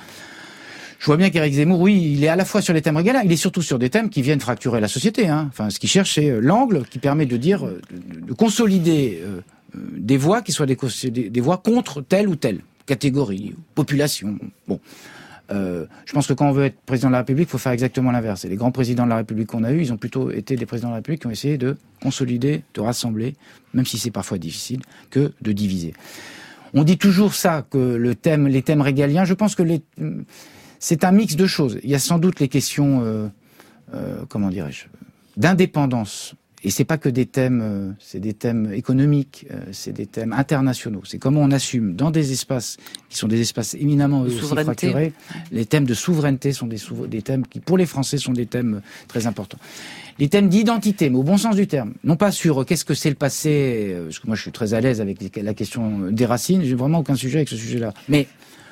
S3: je vois bien qu'Éric Zemmour, oui, il est à la fois sur les thèmes régaliens, il est surtout sur des thèmes qui viennent fracturer la société. Hein. Enfin, ce qu'il cherche, c'est l'angle qui permet de dire, de, de consolider euh, des voix qui soient des, des, des voix contre telle ou telle catégorie, population. Bon. Euh, je pense que quand on veut être président de la République, il faut faire exactement l'inverse. Et les grands présidents de la République qu'on a eus, ils ont plutôt été des présidents de la République qui ont essayé de consolider, de rassembler, même si c'est parfois difficile, que de diviser. On dit toujours ça, que le thème, les thèmes régaliens, je pense que les, c'est un mix de choses. Il y a sans doute les questions, euh, euh, comment dirais-je, d'indépendance. Et c'est pas que des thèmes, euh, c'est des thèmes économiques, euh, c'est des thèmes internationaux. C'est comment on assume dans des espaces qui sont des espaces éminemment aussi fracturés. Les thèmes de souveraineté sont des, sou- des thèmes qui, pour les Français, sont des thèmes très importants. Les thèmes d'identité, mais au bon sens du terme. Non pas sur euh, qu'est-ce que c'est le passé, euh, parce que moi je suis très à l'aise avec les, la question des racines. J'ai vraiment aucun sujet avec ce sujet-là. Mais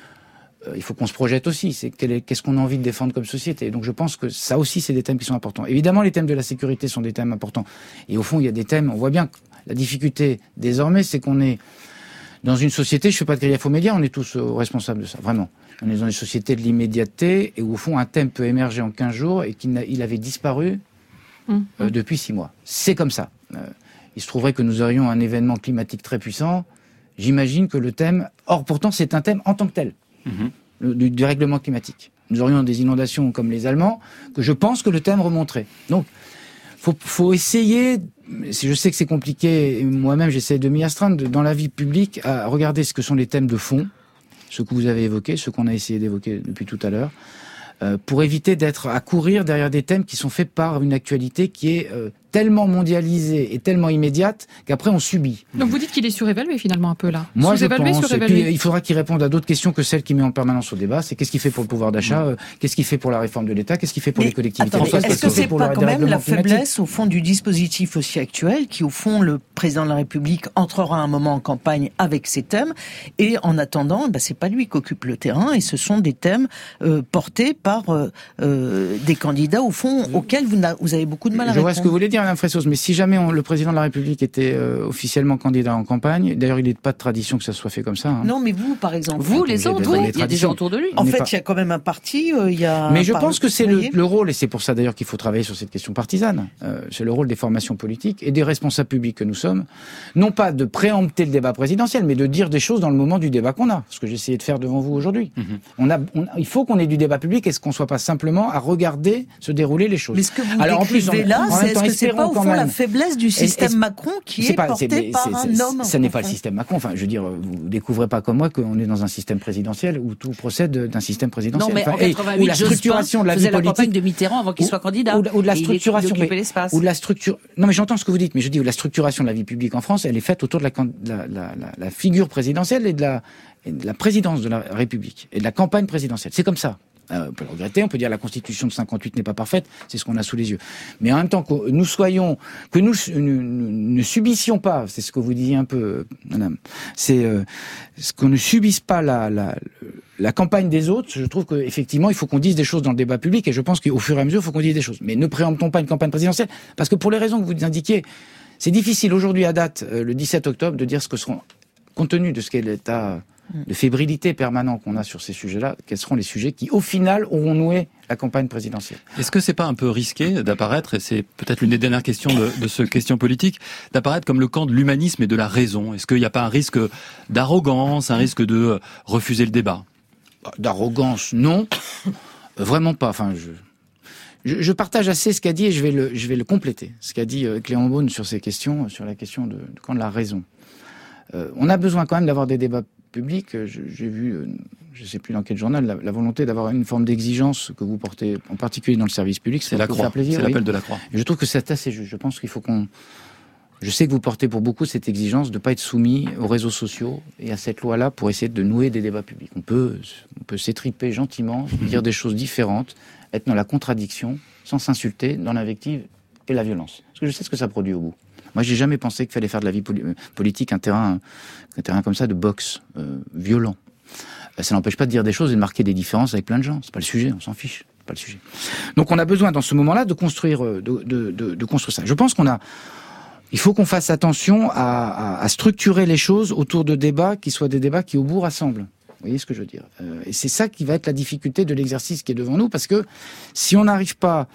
S3: il faut qu'on se projette aussi, c'est qu'est-ce qu'on a envie de défendre comme société. Donc je pense que ça aussi, c'est des thèmes qui sont importants. Évidemment, les thèmes de la sécurité sont des thèmes importants. Et au fond, il y a des thèmes, on voit bien que la difficulté désormais, c'est qu'on est dans une société, je ne fais pas de grief aux médias, on est tous responsables de ça, vraiment. On est dans une société de l'immédiateté, et où au fond, un thème peut émerger en quinze jours, et qu'il il avait disparu mmh. euh, depuis six mois. C'est comme ça. Euh, il se trouverait que nous aurions un événement climatique très puissant. J'imagine que le thème... Or, pourtant, c'est un thème en tant que tel. Mmh. Le, du, du règlement climatique. Nous aurions des inondations comme les Allemands, que je pense que le thème remonterait. Donc, faut, faut essayer, je sais que c'est compliqué, et moi-même j'essaie de m'y astreindre, dans la vie publique, à regarder ce que sont les thèmes de fond, ceux que vous avez évoqués, ceux qu'on a essayé d'évoquer depuis tout à l'heure, euh, pour éviter d'être à courir derrière des thèmes qui sont faits par une actualité qui est euh, tellement mondialisée et tellement immédiate qu'après on subit.
S5: Donc vous dites qu'il est surévalué finalement un peu là.
S3: Moi je pense, et puis il faudra qu'il réponde à d'autres questions que celles qui met en permanence au débat, c'est qu'est-ce qu'il fait pour le pouvoir d'achat, mmh. qu'est-ce qu'il fait pour la réforme de l'État, qu'est-ce qu'il fait pour
S4: mais,
S3: les collectivités.
S4: Attends, est-ce que c'est pas quand même la faiblesse
S3: climatique
S4: au fond du dispositif aussi actuel, qui au fond le président de la République entrera un moment en campagne avec ces thèmes, et en attendant, bah, c'est pas lui qui occupe le terrain, et ce sont des thèmes euh, portés par euh, euh, des candidats au fond mmh. auxquels vous, vous avez beaucoup de mal à
S3: Je
S4: répondre.
S3: vois ce que vous voulez dire, Mme Fressos, mais si jamais on, le président de la République était euh, officiellement candidat en campagne, d'ailleurs il n'est pas de tradition que ça soit fait comme ça. Hein.
S4: Non, mais vous, par exemple,
S7: vous, les autres,
S3: vous,
S7: il y a des gens autour de lui.
S4: En fait,
S3: pas...
S4: il y a quand même un parti, euh, il y a.
S3: Mais je pense que c'est le, le rôle, et c'est pour ça d'ailleurs qu'il faut travailler sur cette question partisane. Euh, c'est le rôle des formations politiques et des responsables publics que nous sommes, non pas de préempter le débat présidentiel, mais de dire des choses dans le moment du débat qu'on a. Ce que j'ai essayé de faire devant vous aujourd'hui. Mm-hmm. On a, on, il faut qu'on ait du débat public et qu'on soit pas simplement à regarder se dérouler les choses.
S4: Mais ce que vous
S3: Alors en plus,
S4: décrivez
S3: on,
S4: là,
S3: en
S4: c'est est-ce que c'est pas au fond
S3: même...
S4: la faiblesse du système
S3: est-ce...
S4: Macron qui est, est pas, porté c'est, par
S3: c'est,
S4: un
S3: c'est,
S4: homme?
S3: Ça n'est pas le système Macron. Enfin, je veux dire, vous découvrez pas comme moi qu'on est dans un système présidentiel où tout procède d'un système présidentiel.
S7: Non, mais
S3: enfin,
S7: en quatre-vingt-huit,
S3: où la structuration de la vie
S7: politique, la campagne de Mitterrand avant qu'il
S3: ou,
S7: soit candidat.
S3: Ou, ou de la structuration,
S7: mais,
S3: mais, ou de la structure. Non, mais j'entends ce que vous dites, mais je dis où la structuration de la vie publique en France, elle est faite autour de la, la, la, la, la figure présidentielle et de la, et de la présidence de la République et de la campagne présidentielle. C'est comme ça. Euh, on peut le regretter, on peut dire la Constitution de cinquante-huit n'est pas parfaite, c'est ce qu'on a sous les yeux. Mais en même temps que nous soyons, que nous ne, ne subissions pas, c'est ce que vous disiez un peu, madame, c'est euh, ce qu'on ne subisse pas la, la, la campagne des autres. Je trouve qu'effectivement, il faut qu'on dise des choses dans le débat public, et je pense qu'au fur et à mesure, il faut qu'on dise des choses. Mais ne préemptons pas une campagne présidentielle, parce que pour les raisons que vous indiquiez, c'est difficile aujourd'hui à date, euh, le dix-sept octobre, de dire ce que seront, compte tenu de ce qu'est l'état de fébrilité permanent qu'on a sur ces sujets-là, quels seront les sujets qui, au final, auront noué la campagne présidentielle.
S1: Est-ce que c'est pas un peu risqué d'apparaître, et c'est peut-être l'une des dernières questions de, de ce question politique, d'apparaître comme le camp de l'humanisme et de la raison? Est-ce qu'il n'y a pas un risque d'arrogance, un risque de refuser le débat?
S3: D'arrogance, non. Vraiment pas. Enfin, je... Je, je partage assez ce qu'a dit, et je vais le, je vais le compléter. Ce qu'a dit euh, Clément Beaune sur ces questions, sur la question de, de quand de la raison. Euh, on a besoin quand même d'avoir des débats publics. Je, j'ai vu, euh, je ne sais plus dans quel journal, la, la volonté d'avoir une forme d'exigence que vous portez, en particulier dans le service public.
S1: C'est la Croix.
S3: Plaisir,
S1: c'est
S3: oui.
S1: l'appel de la Croix.
S3: Et je trouve que c'est assez juste. Je pense qu'il faut qu'on... Je sais que vous portez pour beaucoup cette exigence de ne pas être soumis aux réseaux sociaux et à cette loi-là pour essayer de nouer des débats publics. On peut, on peut s'étriper gentiment, dire des choses différentes, être dans la contradiction, sans s'insulter, dans l'invective et la violence. Parce que je sais ce que ça produit au bout. Moi, j'ai jamais pensé qu'il fallait faire de la vie poli- politique un terrain, un terrain comme ça de boxe, euh, violent. Ça n'empêche pas de dire des choses et de marquer des différences avec plein de gens. C'est pas le sujet, on s'en fiche. C'est pas le sujet. Donc, on a besoin, dans ce moment-là, de construire, de, de, de, de construire ça. Je pense qu'on a, il faut qu'on fasse attention à, à, à structurer les choses autour de débats qui soient des débats qui, au bout, rassemblent. Vous voyez ce que je veux dire? euh, Et c'est ça qui va être la difficulté de l'exercice qui est devant nous, parce que si on n'arrive pas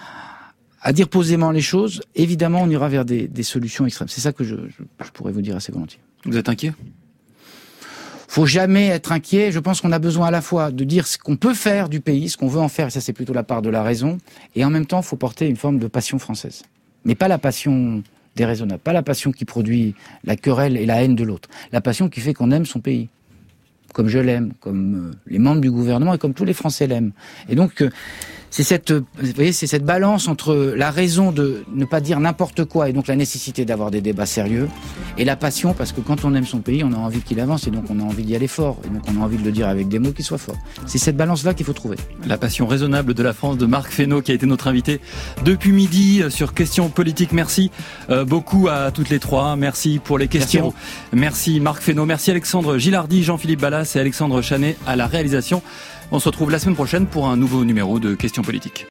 S3: à dire posément les choses, évidemment, on ira vers des, des solutions extrêmes. C'est ça que je, je, je pourrais vous dire assez volontiers.
S1: Vous êtes inquiet ?
S3: Faut jamais être inquiet. Je pense qu'on a besoin à la fois de dire ce qu'on peut faire du pays, ce qu'on veut en faire, et ça c'est plutôt la part de la raison, et en même temps, il faut porter une forme de passion française. Mais pas la passion déraisonnable, pas la passion qui produit la querelle et la haine de l'autre. La passion qui fait qu'on aime son pays, comme je l'aime, comme les membres du gouvernement et comme tous les Français l'aiment. Et donc, c'est cette, vous voyez, c'est cette balance entre la raison de ne pas dire n'importe quoi et donc la nécessité d'avoir des débats sérieux et la passion, parce que quand on aime son pays, on a envie qu'il avance et donc on a envie d'y aller fort et donc on a envie de le dire avec des mots qui soient forts. C'est cette balance-là qu'il faut trouver.
S1: La passion raisonnable de la France de Marc Fesneau qui a été notre invité depuis midi sur Questions Politiques. Merci euh, beaucoup à toutes les trois. Merci pour les questions. Merci, merci Marc Fesneau. Merci Alexandre Gilardi, Jean-Philippe Ballas et Alexandre Chanet à la réalisation. On se retrouve la semaine prochaine pour un nouveau numéro de Questions Politiques.